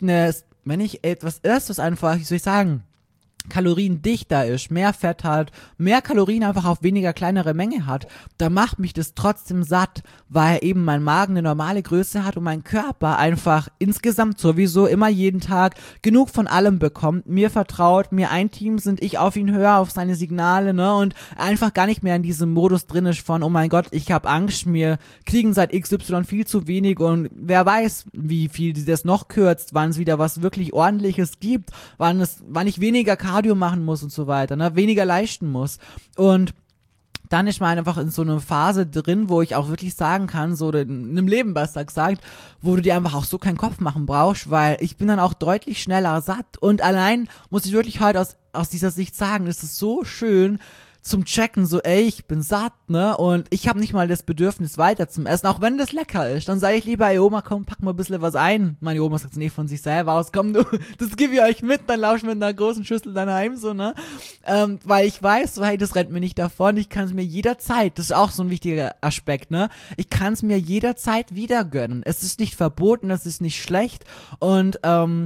etwas esse, was einfach, wie soll ich sagen, kaloriendichter ist, mehr Fett hat, mehr Kalorien einfach auf weniger kleinere Menge hat, da macht mich das trotzdem satt, weil eben mein Magen eine normale Größe hat und mein Körper einfach insgesamt sowieso immer jeden Tag genug von allem bekommt, mir vertraut, mir ein Team sind, ich auf ihn höre, auf seine Signale, ne, und einfach gar nicht mehr in diesem Modus drin ist von, oh mein Gott, ich habe Angst, mir kriegen seit XY viel zu wenig und wer weiß, wie viel das noch kürzt, wann es wieder was wirklich Ordentliches gibt, wann ich weniger Cardio machen muss und so weiter, ne, weniger leisten muss. Und dann ist man einfach in so einer Phase drin, wo ich auch wirklich sagen kann, so in einem Leben besser gesagt, wo du dir einfach auch so keinen Kopf machen brauchst, weil ich bin dann auch deutlich schneller satt und allein muss ich wirklich heute aus dieser Sicht sagen, es ist so schön zum Checken, so, ey, ich bin satt, ne, und ich habe nicht mal das Bedürfnis weiter zum Essen, auch wenn das lecker ist, dann sage ich lieber, ey Oma, komm, pack mal ein bisschen was ein. Meine Oma sagt nicht von sich selber aus, komm du, das gebe ich euch mit, dann lauschen wir in einer großen Schüssel dann heim, so, ne, weil ich weiß, so, hey, das rennt mir nicht davon, ich kann es mir jederzeit, das ist auch so ein wichtiger Aspekt, ne, ich kann es mir jederzeit wieder gönnen, es ist nicht verboten, es ist nicht schlecht und,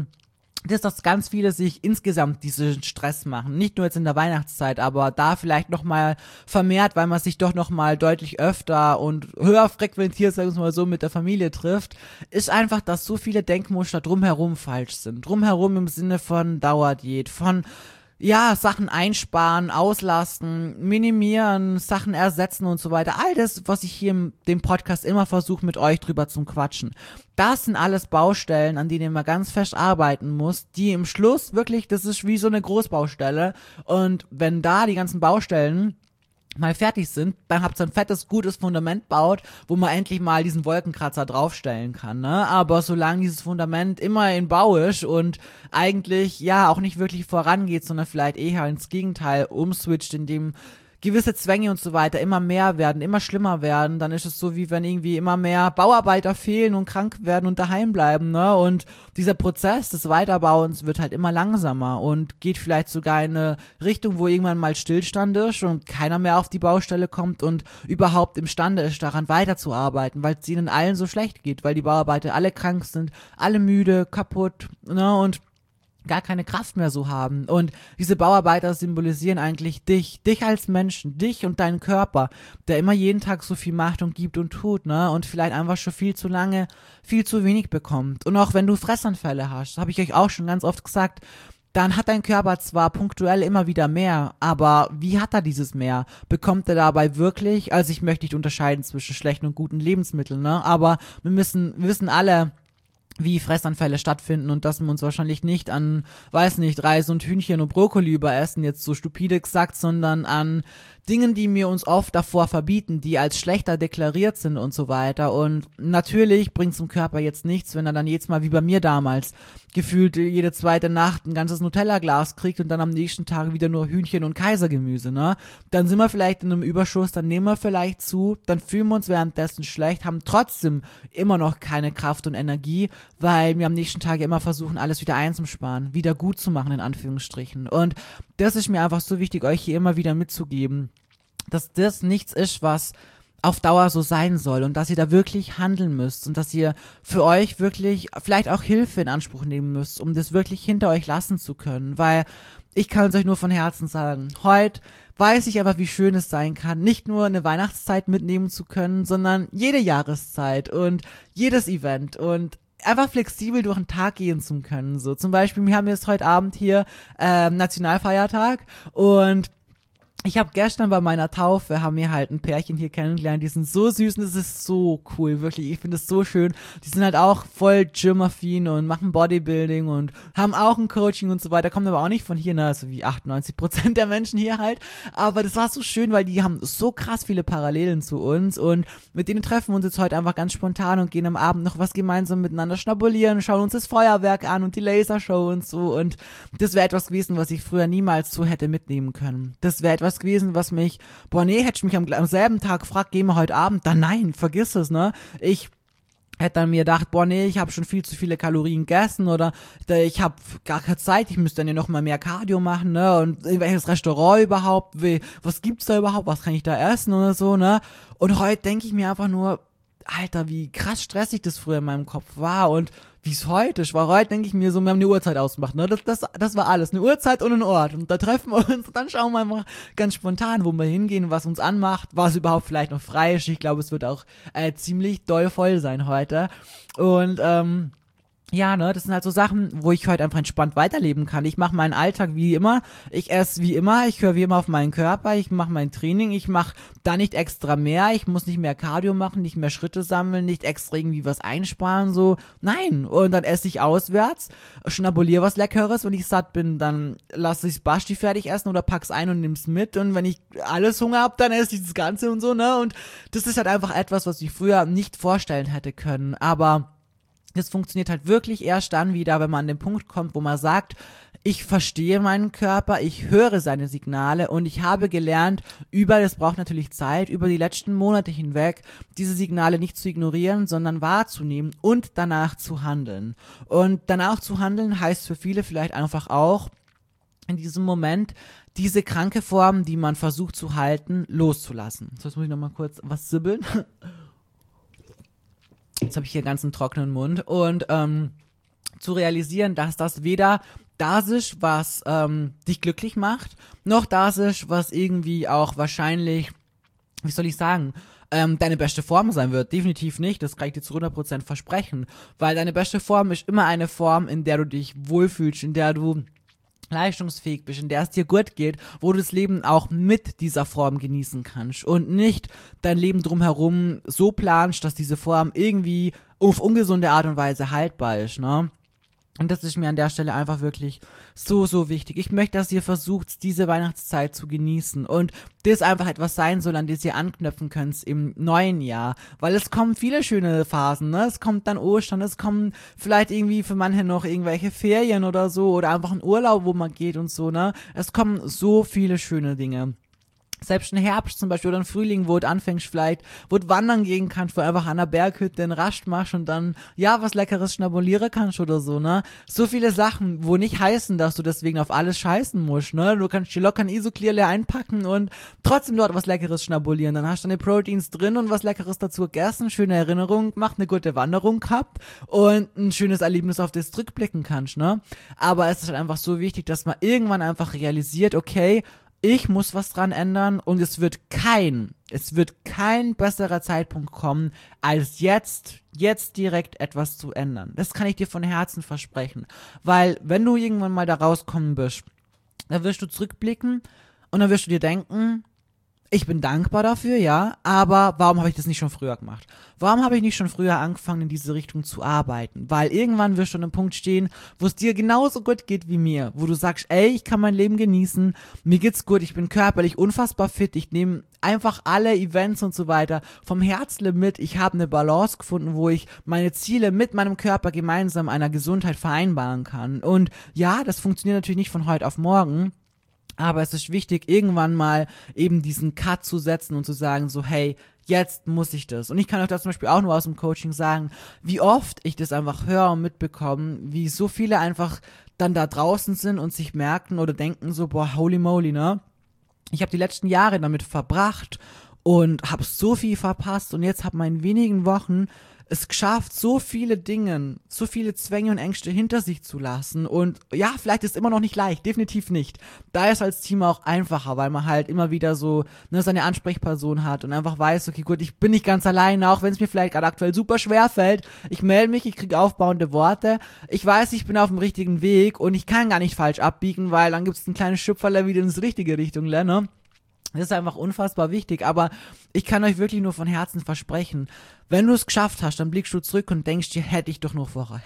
dass ganz viele sich insgesamt diesen Stress machen. Nicht nur jetzt in der Weihnachtszeit, aber da vielleicht nochmal vermehrt, weil man sich doch nochmal deutlich öfter und höher frequentiert, sagen wir mal so, mit der Familie trifft, ist einfach, dass so viele Denkmuster drumherum falsch sind. Drumherum im Sinne von Dauerdiät, von Sachen einsparen, auslasten, minimieren, Sachen ersetzen und so weiter. All das, was ich hier in dem Podcast immer versuche, mit euch drüber zu quatschen. Das sind alles Baustellen, an denen man ganz fest arbeiten muss, die im Schluss wirklich, das ist wie so eine Großbaustelle. Und wenn da die ganzen Baustellen mal fertig sind, dann habt ihr ein fettes, gutes Fundament baut, wo man endlich mal diesen Wolkenkratzer draufstellen kann, ne? Aber solange dieses Fundament immer in Bau ist und eigentlich, auch nicht wirklich vorangeht, sondern vielleicht eher ins Gegenteil umswitcht, indem gewisse Zwänge und so weiter immer mehr werden, immer schlimmer werden, dann ist es so, wie wenn irgendwie immer mehr Bauarbeiter fehlen und krank werden und daheim bleiben, ne? Und dieser Prozess des Weiterbauens wird halt immer langsamer und geht vielleicht sogar in eine Richtung, wo irgendwann mal Stillstand ist und keiner mehr auf die Baustelle kommt und überhaupt imstande ist, daran weiterzuarbeiten, weil es ihnen allen so schlecht geht, weil die Bauarbeiter alle krank sind, alle müde, kaputt, ne? Und gar keine Kraft mehr so haben. Und diese Bauarbeiter symbolisieren eigentlich dich als Menschen, dich und deinen Körper, der immer jeden Tag so viel macht und gibt und tut, ne? Und vielleicht einfach schon viel zu lange, viel zu wenig bekommt. Und auch wenn du Fressanfälle hast, habe ich euch auch schon ganz oft gesagt, dann hat dein Körper zwar punktuell immer wieder mehr, aber wie hat er dieses mehr? Bekommt er dabei wirklich, also ich möchte nicht unterscheiden zwischen schlechten und guten Lebensmitteln, ne? Aber wir wissen alle, wie Fressanfälle stattfinden und dass wir uns wahrscheinlich nicht an, Reis und Hühnchen und Brokkoli überessen, jetzt so stupide gesagt, sondern an Dingen, die mir uns oft davor verbieten, die als schlechter deklariert sind und so weiter. Und natürlich bringt es dem Körper jetzt nichts, wenn er dann jedes Mal wie bei mir damals gefühlt jede zweite Nacht ein ganzes Nutella-Glas kriegt und dann am nächsten Tag wieder nur Hühnchen und Kaisergemüse, ne? Dann sind wir vielleicht in einem Überschuss, dann nehmen wir vielleicht zu, dann fühlen wir uns währenddessen schlecht, haben trotzdem immer noch keine Kraft und Energie, weil wir am nächsten Tag immer versuchen, alles wieder einzusparen, wieder gut zu machen, in Anführungsstrichen. Und das ist mir einfach so wichtig, euch hier immer wieder mitzugeben, dass das nichts ist, was auf Dauer so sein soll und dass ihr da wirklich handeln müsst und dass ihr für euch wirklich vielleicht auch Hilfe in Anspruch nehmen müsst, um das wirklich hinter euch lassen zu können, weil ich kann es euch nur von Herzen sagen, heute weiß ich aber, wie schön es sein kann, nicht nur eine Weihnachtszeit mitnehmen zu können, sondern jede Jahreszeit und jedes Event und einfach flexibel durch den Tag gehen zu können, so zum Beispiel, wir haben jetzt heute Abend hier Nationalfeiertag und ich habe gestern bei meiner Taufe, haben wir halt ein Pärchen hier kennengelernt, die sind so süß und das ist so cool, wirklich, ich finde es so schön. Die sind halt auch voll gymaffin und machen Bodybuilding und haben auch ein Coaching und so weiter, kommen aber auch nicht von hier, ne, also wie 98% der Menschen hier halt, aber das war so schön, weil die haben so krass viele Parallelen zu uns und mit denen treffen wir uns jetzt heute einfach ganz spontan und gehen am Abend noch was gemeinsam miteinander schnabulieren, schauen uns das Feuerwerk an und die Lasershow und so und das wäre etwas gewesen, was ich früher niemals so hätte mitnehmen können. Das wäre etwas gewesen, was mich, hätte ich mich am selben Tag gefragt, gehen wir heute Abend? Dann nein, vergiss es, ne? Ich hätte dann mir gedacht, ich habe schon viel zu viele Kalorien gegessen oder ich habe gar keine Zeit, ich müsste dann ja noch mal mehr Cardio machen, ne? Und welches Restaurant überhaupt, was gibt's da überhaupt, was kann ich da essen oder so, ne? Und heute denke ich mir einfach nur, Alter, wie krass stressig das früher in meinem Kopf war und wie es heute ist. Weil heute denke ich mir so, wir haben eine Uhrzeit ausgemacht, ne? Das war alles, eine Uhrzeit und ein Ort. Und da treffen wir uns und dann schauen wir mal ganz spontan, wo wir hingehen, was uns anmacht, was überhaupt vielleicht noch frei ist. Ich glaube, es wird auch ziemlich doll voll sein heute. Und das sind halt so Sachen, wo ich heute einfach entspannt weiterleben kann. Ich mache meinen Alltag wie immer, ich esse wie immer, ich höre wie immer auf meinen Körper, ich mache mein Training, ich mache da nicht extra mehr, ich muss nicht mehr Cardio machen, nicht mehr Schritte sammeln, nicht extra irgendwie was einsparen, so, nein. Und dann esse ich auswärts, schnabuliere was Leckeres, wenn ich satt bin, dann lasse ich Basti fertig essen oder pack's ein und nimm's mit und wenn ich alles Hunger hab, dann esse ich das Ganze und so, ne, und das ist halt einfach etwas, was ich früher nicht vorstellen hätte können, aber das funktioniert halt wirklich erst dann wieder, wenn man an den Punkt kommt, wo man sagt, ich verstehe meinen Körper, ich höre seine Signale und ich habe gelernt, das braucht natürlich Zeit, über die letzten Monate hinweg, diese Signale nicht zu ignorieren, sondern wahrzunehmen und danach zu handeln. Und danach zu handeln heißt für viele vielleicht einfach auch, in diesem Moment diese kranke Form, die man versucht zu halten, loszulassen. So, jetzt muss ich nochmal kurz was sibbeln. Jetzt habe ich hier ganz einen trockenen Mund. Und zu realisieren, dass das weder das ist, was dich glücklich macht, noch das ist, was irgendwie auch wahrscheinlich, wie soll ich sagen, deine beste Form sein wird. Definitiv nicht, das kann ich dir zu 100% versprechen, weil deine beste Form ist immer eine Form, in der du dich wohlfühlst, in der du leistungsfähig bist, in der es dir gut geht, wo du das Leben auch mit dieser Form genießen kannst und nicht dein Leben drumherum so planst, dass diese Form irgendwie auf ungesunde Art und Weise haltbar ist, ne? Und das ist mir an der Stelle einfach wirklich so, so wichtig. Ich möchte, dass ihr versucht, diese Weihnachtszeit zu genießen und das einfach etwas sein soll, an das ihr anknüpfen könnt im neuen Jahr. Weil es kommen viele schöne Phasen, ne? Es kommt dann Ostern, es kommen vielleicht irgendwie für manche noch irgendwelche Ferien oder so oder einfach ein Urlaub, wo man geht und so, ne? Es kommen so viele schöne Dinge. Selbst im Herbst zum Beispiel oder im Frühling, wo du anfängst vielleicht, wo du wandern gehen kannst, wo du einfach an der Berghütte einen Rast machst und dann, ja, was Leckeres schnabulieren kannst oder so, ne? So viele Sachen, wo nicht heißen, dass du deswegen auf alles scheißen musst, ne? Du kannst dir locker ein Isoclear leer einpacken und trotzdem dort was Leckeres schnabulieren. Dann hast du deine Proteins drin und was Leckeres dazu gegessen, schöne Erinnerung gemacht, eine gute Wanderung gehabt und ein schönes Erlebnis, auf das du zurückblicken kannst, ne? Aber es ist halt einfach so wichtig, dass man irgendwann einfach realisiert, okay, ich muss was dran ändern und es wird kein besserer Zeitpunkt kommen, als jetzt direkt etwas zu ändern. Das kann ich dir von Herzen versprechen. Weil, wenn du irgendwann mal da rauskommen bist, dann wirst du zurückblicken und dann wirst du dir denken, ich bin dankbar dafür, ja, aber warum habe ich das nicht schon früher gemacht? Warum habe ich nicht schon früher angefangen, in diese Richtung zu arbeiten? Weil irgendwann wirst du an einem Punkt stehen, wo es dir genauso gut geht wie mir, wo du sagst, ey, ich kann mein Leben genießen, mir geht's gut, ich bin körperlich unfassbar fit, ich nehme einfach alle Events und so weiter vom Herzle mit, ich habe eine Balance gefunden, wo ich meine Ziele mit meinem Körper gemeinsam einer Gesundheit vereinbaren kann. Und ja, das funktioniert natürlich nicht von heute auf morgen, aber es ist wichtig, irgendwann mal eben diesen Cut zu setzen und zu sagen so, hey, jetzt muss ich das. Und ich kann euch das zum Beispiel auch nur aus dem Coaching sagen, wie oft ich das einfach höre und mitbekomme, wie so viele einfach dann da draußen sind und sich merken oder denken so, boah, holy moly, ne? Ich habe die letzten Jahre damit verbracht und habe so viel verpasst und jetzt habe ich in wenigen Wochen es geschafft, so viele Dinge, so viele Zwänge und Ängste hinter sich zu lassen. Und ja, vielleicht ist es immer noch nicht leicht, definitiv nicht. Da ist als Team auch einfacher, weil man halt immer wieder so seine Ansprechperson hat und einfach weiß, okay, gut, ich bin nicht ganz alleine, auch wenn es mir vielleicht gerade aktuell super schwer fällt. Ich melde mich, ich kriege aufbauende Worte. Ich weiß, ich bin auf dem richtigen Weg und ich kann gar nicht falsch abbiegen, weil dann gibt es ein kleines Schupferle wieder in die richtige Richtung, ne? Das ist einfach unfassbar wichtig, aber ich kann euch wirklich nur von Herzen versprechen, wenn du es geschafft hast, dann blickst du zurück und denkst dir, hätte ich doch nur vorher.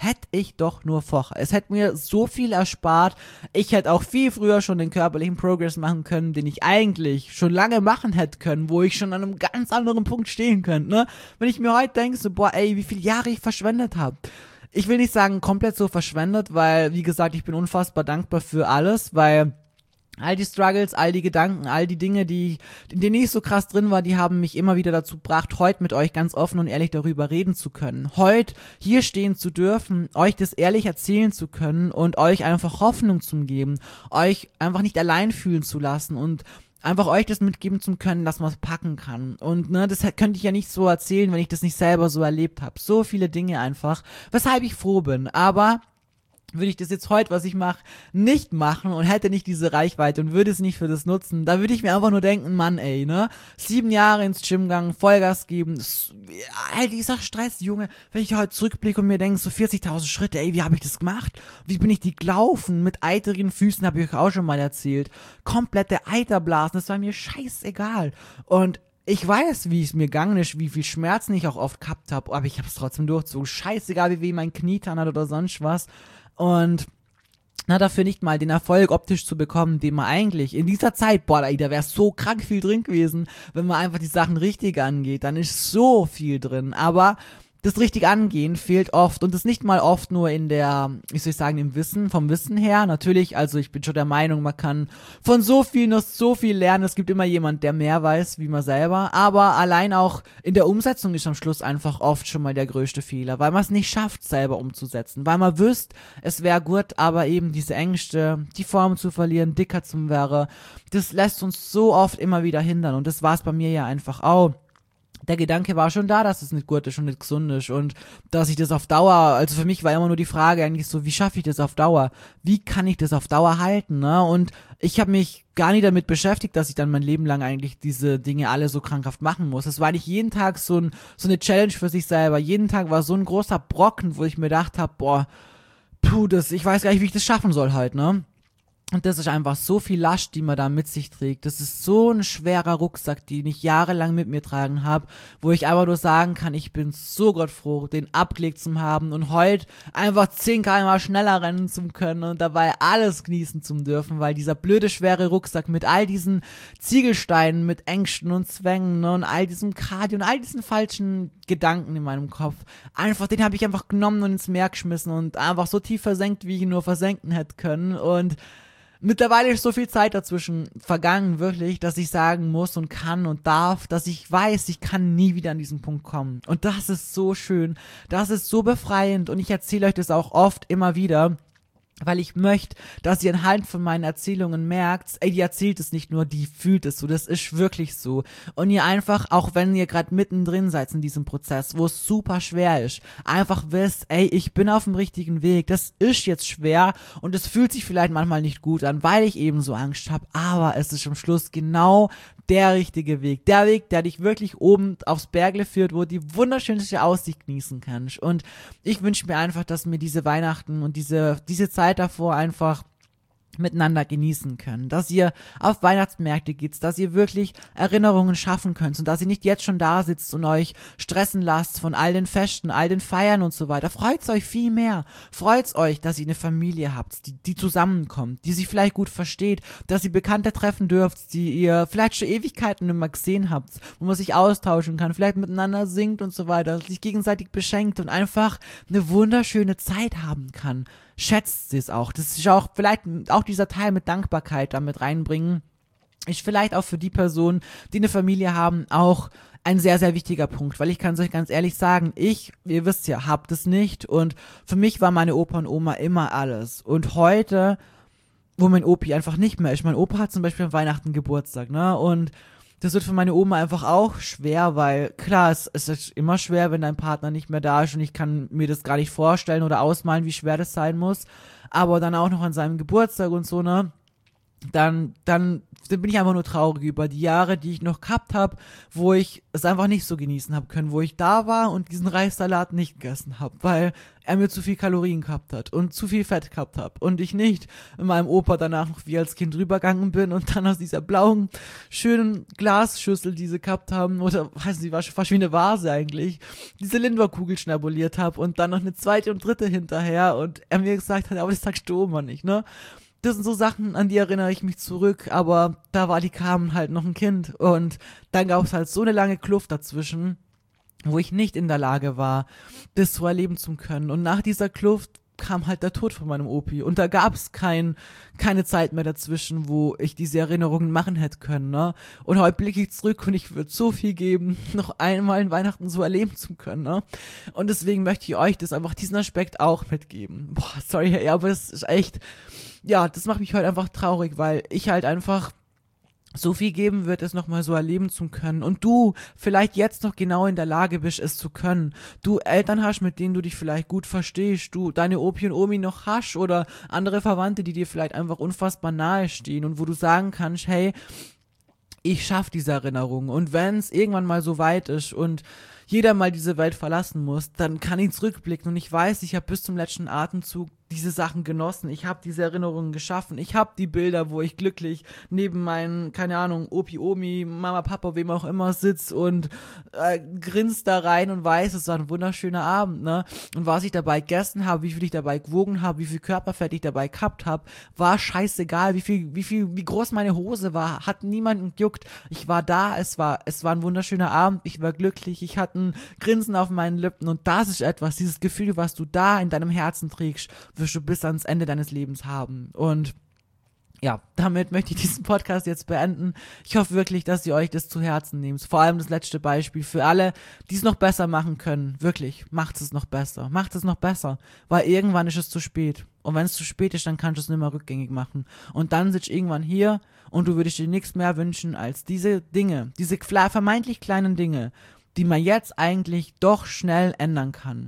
Es hätte mir so viel erspart. Ich hätte auch viel früher schon den körperlichen Progress machen können, den ich eigentlich schon lange machen hätte können, wo ich schon an einem ganz anderen Punkt stehen könnte, ne? Wenn ich mir heute denke, so, boah, ey, wie viele Jahre ich verschwendet habe. Ich will nicht sagen komplett so verschwendet, weil, wie gesagt, ich bin unfassbar dankbar für alles, weil all die Struggles, all die Gedanken, all die Dinge, in denen ich so krass drin war, die haben mich immer wieder dazu gebracht, heute mit euch ganz offen und ehrlich darüber reden zu können. Heute hier stehen zu dürfen, euch das ehrlich erzählen zu können und euch einfach Hoffnung zu geben, euch einfach nicht allein fühlen zu lassen und einfach euch das mitgeben zu können, dass man es packen kann. Und ne, das könnte ich ja nicht so erzählen, wenn ich das nicht selber so erlebt habe. So viele Dinge einfach, weshalb ich froh bin. Aber würde ich das jetzt heute, was ich mache, nicht machen und hätte nicht diese Reichweite und würde es nicht für das nutzen, da würde ich mir einfach nur denken, Mann, ey, ne? 7 Jahre ins Gym gegangen, Vollgas geben, all dieser Stress, Junge, wenn ich heute zurückblicke und mir denke, so 40.000 Schritte, ey, wie habe ich das gemacht? Wie bin ich die gelaufen? Mit eitrigen Füßen, habe ich euch auch schon mal erzählt. Komplette Eiterblasen, das war mir scheißegal. Und ich weiß, wie es mir gegangen ist, wie viel Schmerzen ich auch oft gehabt habe, aber ich habe es trotzdem durchgezogen. Scheißegal, wie weh mein Knie getan hat oder sonst was. Und dafür nicht mal den Erfolg optisch zu bekommen, den man eigentlich in dieser Zeit, boah, da wäre so krank viel drin gewesen, wenn man einfach die Sachen richtig angeht, dann ist so viel drin, aber das richtig angehen fehlt oft und das nicht mal oft nur in der, wie soll ich sagen, im Wissen, vom Wissen her. Natürlich, also ich bin schon der Meinung, man kann von so viel noch so viel lernen. Es gibt immer jemand, der mehr weiß, wie man selber. Aber allein auch in der Umsetzung ist am Schluss einfach oft schon mal der größte Fehler, weil man es nicht schafft, selber umzusetzen. Weil man wüsst, es wäre gut, aber eben diese Ängste, die Form zu verlieren, dicker zu werden, das lässt uns so oft immer wieder hindern. Und das war es bei mir ja einfach auch. Der Gedanke war schon da, dass es nicht gut ist und nicht gesund ist und dass ich das auf Dauer, also für mich war immer nur die Frage eigentlich so, wie schaffe ich das auf Dauer? Wie kann ich das auf Dauer halten, ne? Und ich habe mich gar nicht damit beschäftigt, dass ich dann mein Leben lang eigentlich diese Dinge alle so krankhaft machen muss. Es war nicht jeden Tag so eine Challenge für sich selber. Jeden Tag war so ein großer Brocken, wo ich mir gedacht habe, boah, ich weiß gar nicht, wie ich das schaffen soll halt, ne? Und das ist einfach so viel Last, die man da mit sich trägt. Das ist so ein schwerer Rucksack, den ich jahrelang mit mir tragen habe, wo ich einfach nur sagen kann, ich bin so gottfroh, den abgelegt zu haben und heute einfach 10 km schneller rennen zu können und dabei alles genießen zu dürfen, weil dieser blöde, schwere Rucksack mit all diesen Ziegelsteinen, mit Ängsten und Zwängen, ne, und all diesem Cardio und all diesen falschen Gedanken in meinem Kopf, den habe ich einfach genommen und ins Meer geschmissen und einfach so tief versenkt, wie ich ihn nur versenken hätte können. Und mittlerweile ist so viel Zeit dazwischen vergangen, wirklich, dass ich sagen muss und kann und darf, dass ich weiß, ich kann nie wieder an diesen Punkt kommen. Und das ist so schön, das ist so befreiend und ich erzähle euch das auch oft immer wieder, weil ich möchte, dass ihr anhand von meinen Erzählungen merkt, ey, die erzählt es nicht nur, die fühlt es so, das ist wirklich so. Und ihr einfach, auch wenn ihr gerade mittendrin seid in diesem Prozess, wo es super schwer ist, einfach wisst, ey, ich bin auf dem richtigen Weg, das ist jetzt schwer und es fühlt sich vielleicht manchmal nicht gut an, weil ich eben so Angst habe, aber es ist am Schluss genau der richtige Weg, der dich wirklich oben aufs Bergle führt, wo du die wunderschönste Aussicht genießen kannst. Und ich wünsche mir einfach, dass mir diese Weihnachten und diese Zeit davor einfach miteinander genießen können, dass ihr auf Weihnachtsmärkte geht, dass ihr wirklich Erinnerungen schaffen könnt und dass ihr nicht jetzt schon da sitzt und euch stressen lasst von all den Festen, all den Feiern und so weiter. Freut's euch viel mehr. Freut's euch, dass ihr eine Familie habt, die zusammenkommt, die sich vielleicht gut versteht, dass ihr Bekannte treffen dürft, die ihr vielleicht schon Ewigkeiten nicht mehr gesehen habt, wo man sich austauschen kann, vielleicht miteinander singt und so weiter, sich gegenseitig beschenkt und einfach eine wunderschöne Zeit haben kann. Schätzt es auch. Das ist auch vielleicht auch dieser Teil mit Dankbarkeit damit reinbringen. Ist vielleicht auch für die Personen, die eine Familie haben, auch ein sehr, sehr wichtiger Punkt, weil ich kann es euch ganz ehrlich sagen, ihr wisst ja, habt es nicht und für mich war meine Opa und Oma immer alles und heute, wo mein Opi einfach nicht mehr ist, mein Opa hat zum Beispiel an Weihnachten Geburtstag, ne, und das wird für meine Oma einfach auch schwer, weil klar, es ist immer schwer, wenn dein Partner nicht mehr da ist und ich kann mir das gar nicht vorstellen oder ausmalen, wie schwer das sein muss, aber dann auch noch an seinem Geburtstag und so, ne, dann bin ich einfach nur traurig über die Jahre, die ich noch gehabt habe, wo ich es einfach nicht so genießen habe können, wo ich da war und diesen Reissalat nicht gegessen habe, weil er mir zu viel Kalorien gehabt hat und zu viel Fett gehabt habe und ich nicht mit meinem Opa danach noch wie als Kind rübergegangen bin und dann aus dieser blauen, schönen Glasschüssel, die sie gehabt haben, oder weiß nicht, war fast wie eine Vase eigentlich, diese Lindor-Kugel schnabuliert habe und dann noch eine zweite und dritte hinterher und er mir gesagt hat, aber das sagst du Oma nicht, ne? Das sind so Sachen, an die erinnere ich mich zurück, aber da war die Carmen halt noch ein Kind und dann gab es halt so eine lange Kluft dazwischen, wo ich nicht in der Lage war, das zu erleben zu können. Und nach dieser Kluft kam halt der Tod von meinem Opi und da gab es keine Zeit mehr dazwischen, wo ich diese Erinnerungen machen hätte können, ne? Und heute blicke ich zurück und ich würde so viel geben, noch einmal in Weihnachten so erleben zu können, ne? Und deswegen möchte ich euch das einfach, diesen Aspekt auch mitgeben. Boah, sorry, ja, aber es ist echt, ja, das macht mich heute einfach traurig, weil ich halt einfach so viel geben wird, es nochmal so erleben zu können. Und du vielleicht jetzt noch genau in der Lage bist, es zu können. Du Eltern hast, mit denen du dich vielleicht gut verstehst. Du deine Opi und Omi noch hast oder andere Verwandte, die dir vielleicht einfach unfassbar nahe stehen und wo du sagen kannst, hey, ich schaff diese Erinnerung. Und wenn es irgendwann mal so weit ist und jeder mal diese Welt verlassen muss, dann kann ich zurückblicken und ich weiß, ich habe bis zum letzten Atemzug diese Sachen genossen, ich habe diese Erinnerungen geschaffen, ich habe die Bilder, wo ich glücklich neben meinen, keine Ahnung, Opi, Omi, Mama, Papa, wem auch immer sitz und grinst da rein und weiß, es war ein wunderschöner Abend, ne? Und was ich dabei gegessen habe, wie viel ich dabei gewogen habe, wie viel Körperfett ich dabei gehabt habe, war scheißegal, wie groß meine Hose war, hat niemanden gejuckt. Ich war da, es war ein wunderschöner Abend, ich war glücklich, ich hatte ein Grinsen auf meinen Lippen und das ist etwas, dieses Gefühl, was du da in deinem Herzen trägst, wirst du bis ans Ende deines Lebens haben. Und ja, damit möchte ich diesen Podcast jetzt beenden. Ich hoffe wirklich, dass ihr euch das zu Herzen nehmt. Vor allem das letzte Beispiel für alle, die es noch besser machen können. Wirklich, macht es noch besser. Macht es noch besser. Weil irgendwann ist es zu spät. Und wenn es zu spät ist, dann kannst du es nicht mehr rückgängig machen. Und dann sitzt irgendwann hier und du würdest dir nichts mehr wünschen als diese Dinge, diese vermeintlich kleinen Dinge, die man jetzt eigentlich doch schnell ändern kann.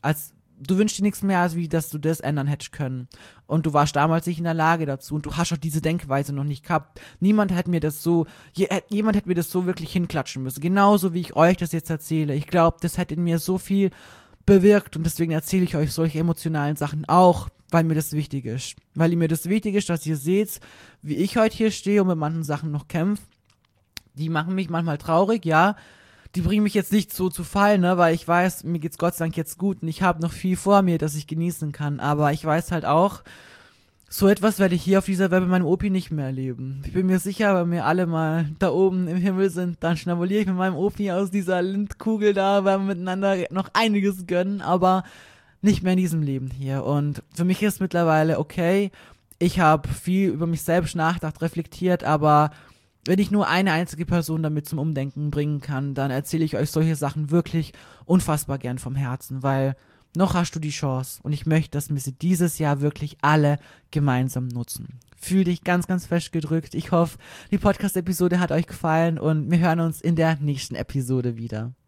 Du wünschst dir nichts mehr, als wie, dass du das ändern hättest können. Und du warst damals nicht in der Lage dazu. Und du hast auch diese Denkweise noch nicht gehabt. Jemand hätte mir das so wirklich hinklatschen müssen. Genauso wie ich euch das jetzt erzähle. Ich glaube, das hätte in mir so viel bewirkt. Und deswegen erzähle ich euch solche emotionalen Sachen auch, weil mir das wichtig ist. Weil mir das wichtig ist, dass ihr seht, wie ich heute hier stehe und mit manchen Sachen noch kämpfe. Die machen mich manchmal traurig, ja. Die bringen mich jetzt nicht so zu Fall, ne, weil ich weiß, mir geht's Gott sei Dank jetzt gut und ich habe noch viel vor mir, das ich genießen kann, aber ich weiß halt auch, so etwas werde ich hier auf dieser Welt mit meinem Opi nicht mehr erleben. Ich bin mir sicher, wenn wir alle mal da oben im Himmel sind, dann schnabuliere ich mit meinem Opi aus dieser Lindkugel da, weil wir miteinander noch einiges gönnen, aber nicht mehr in diesem Leben hier. Und für mich ist mittlerweile okay, ich habe viel über mich selbst nachgedacht, reflektiert, aber wenn ich nur eine einzige Person damit zum Umdenken bringen kann, dann erzähle ich euch solche Sachen wirklich unfassbar gern vom Herzen, weil noch hast du die Chance und ich möchte, dass wir sie dieses Jahr wirklich alle gemeinsam nutzen. Fühl dich ganz, ganz fest gedrückt. Ich hoffe, die Podcast-Episode hat euch gefallen und wir hören uns in der nächsten Episode wieder.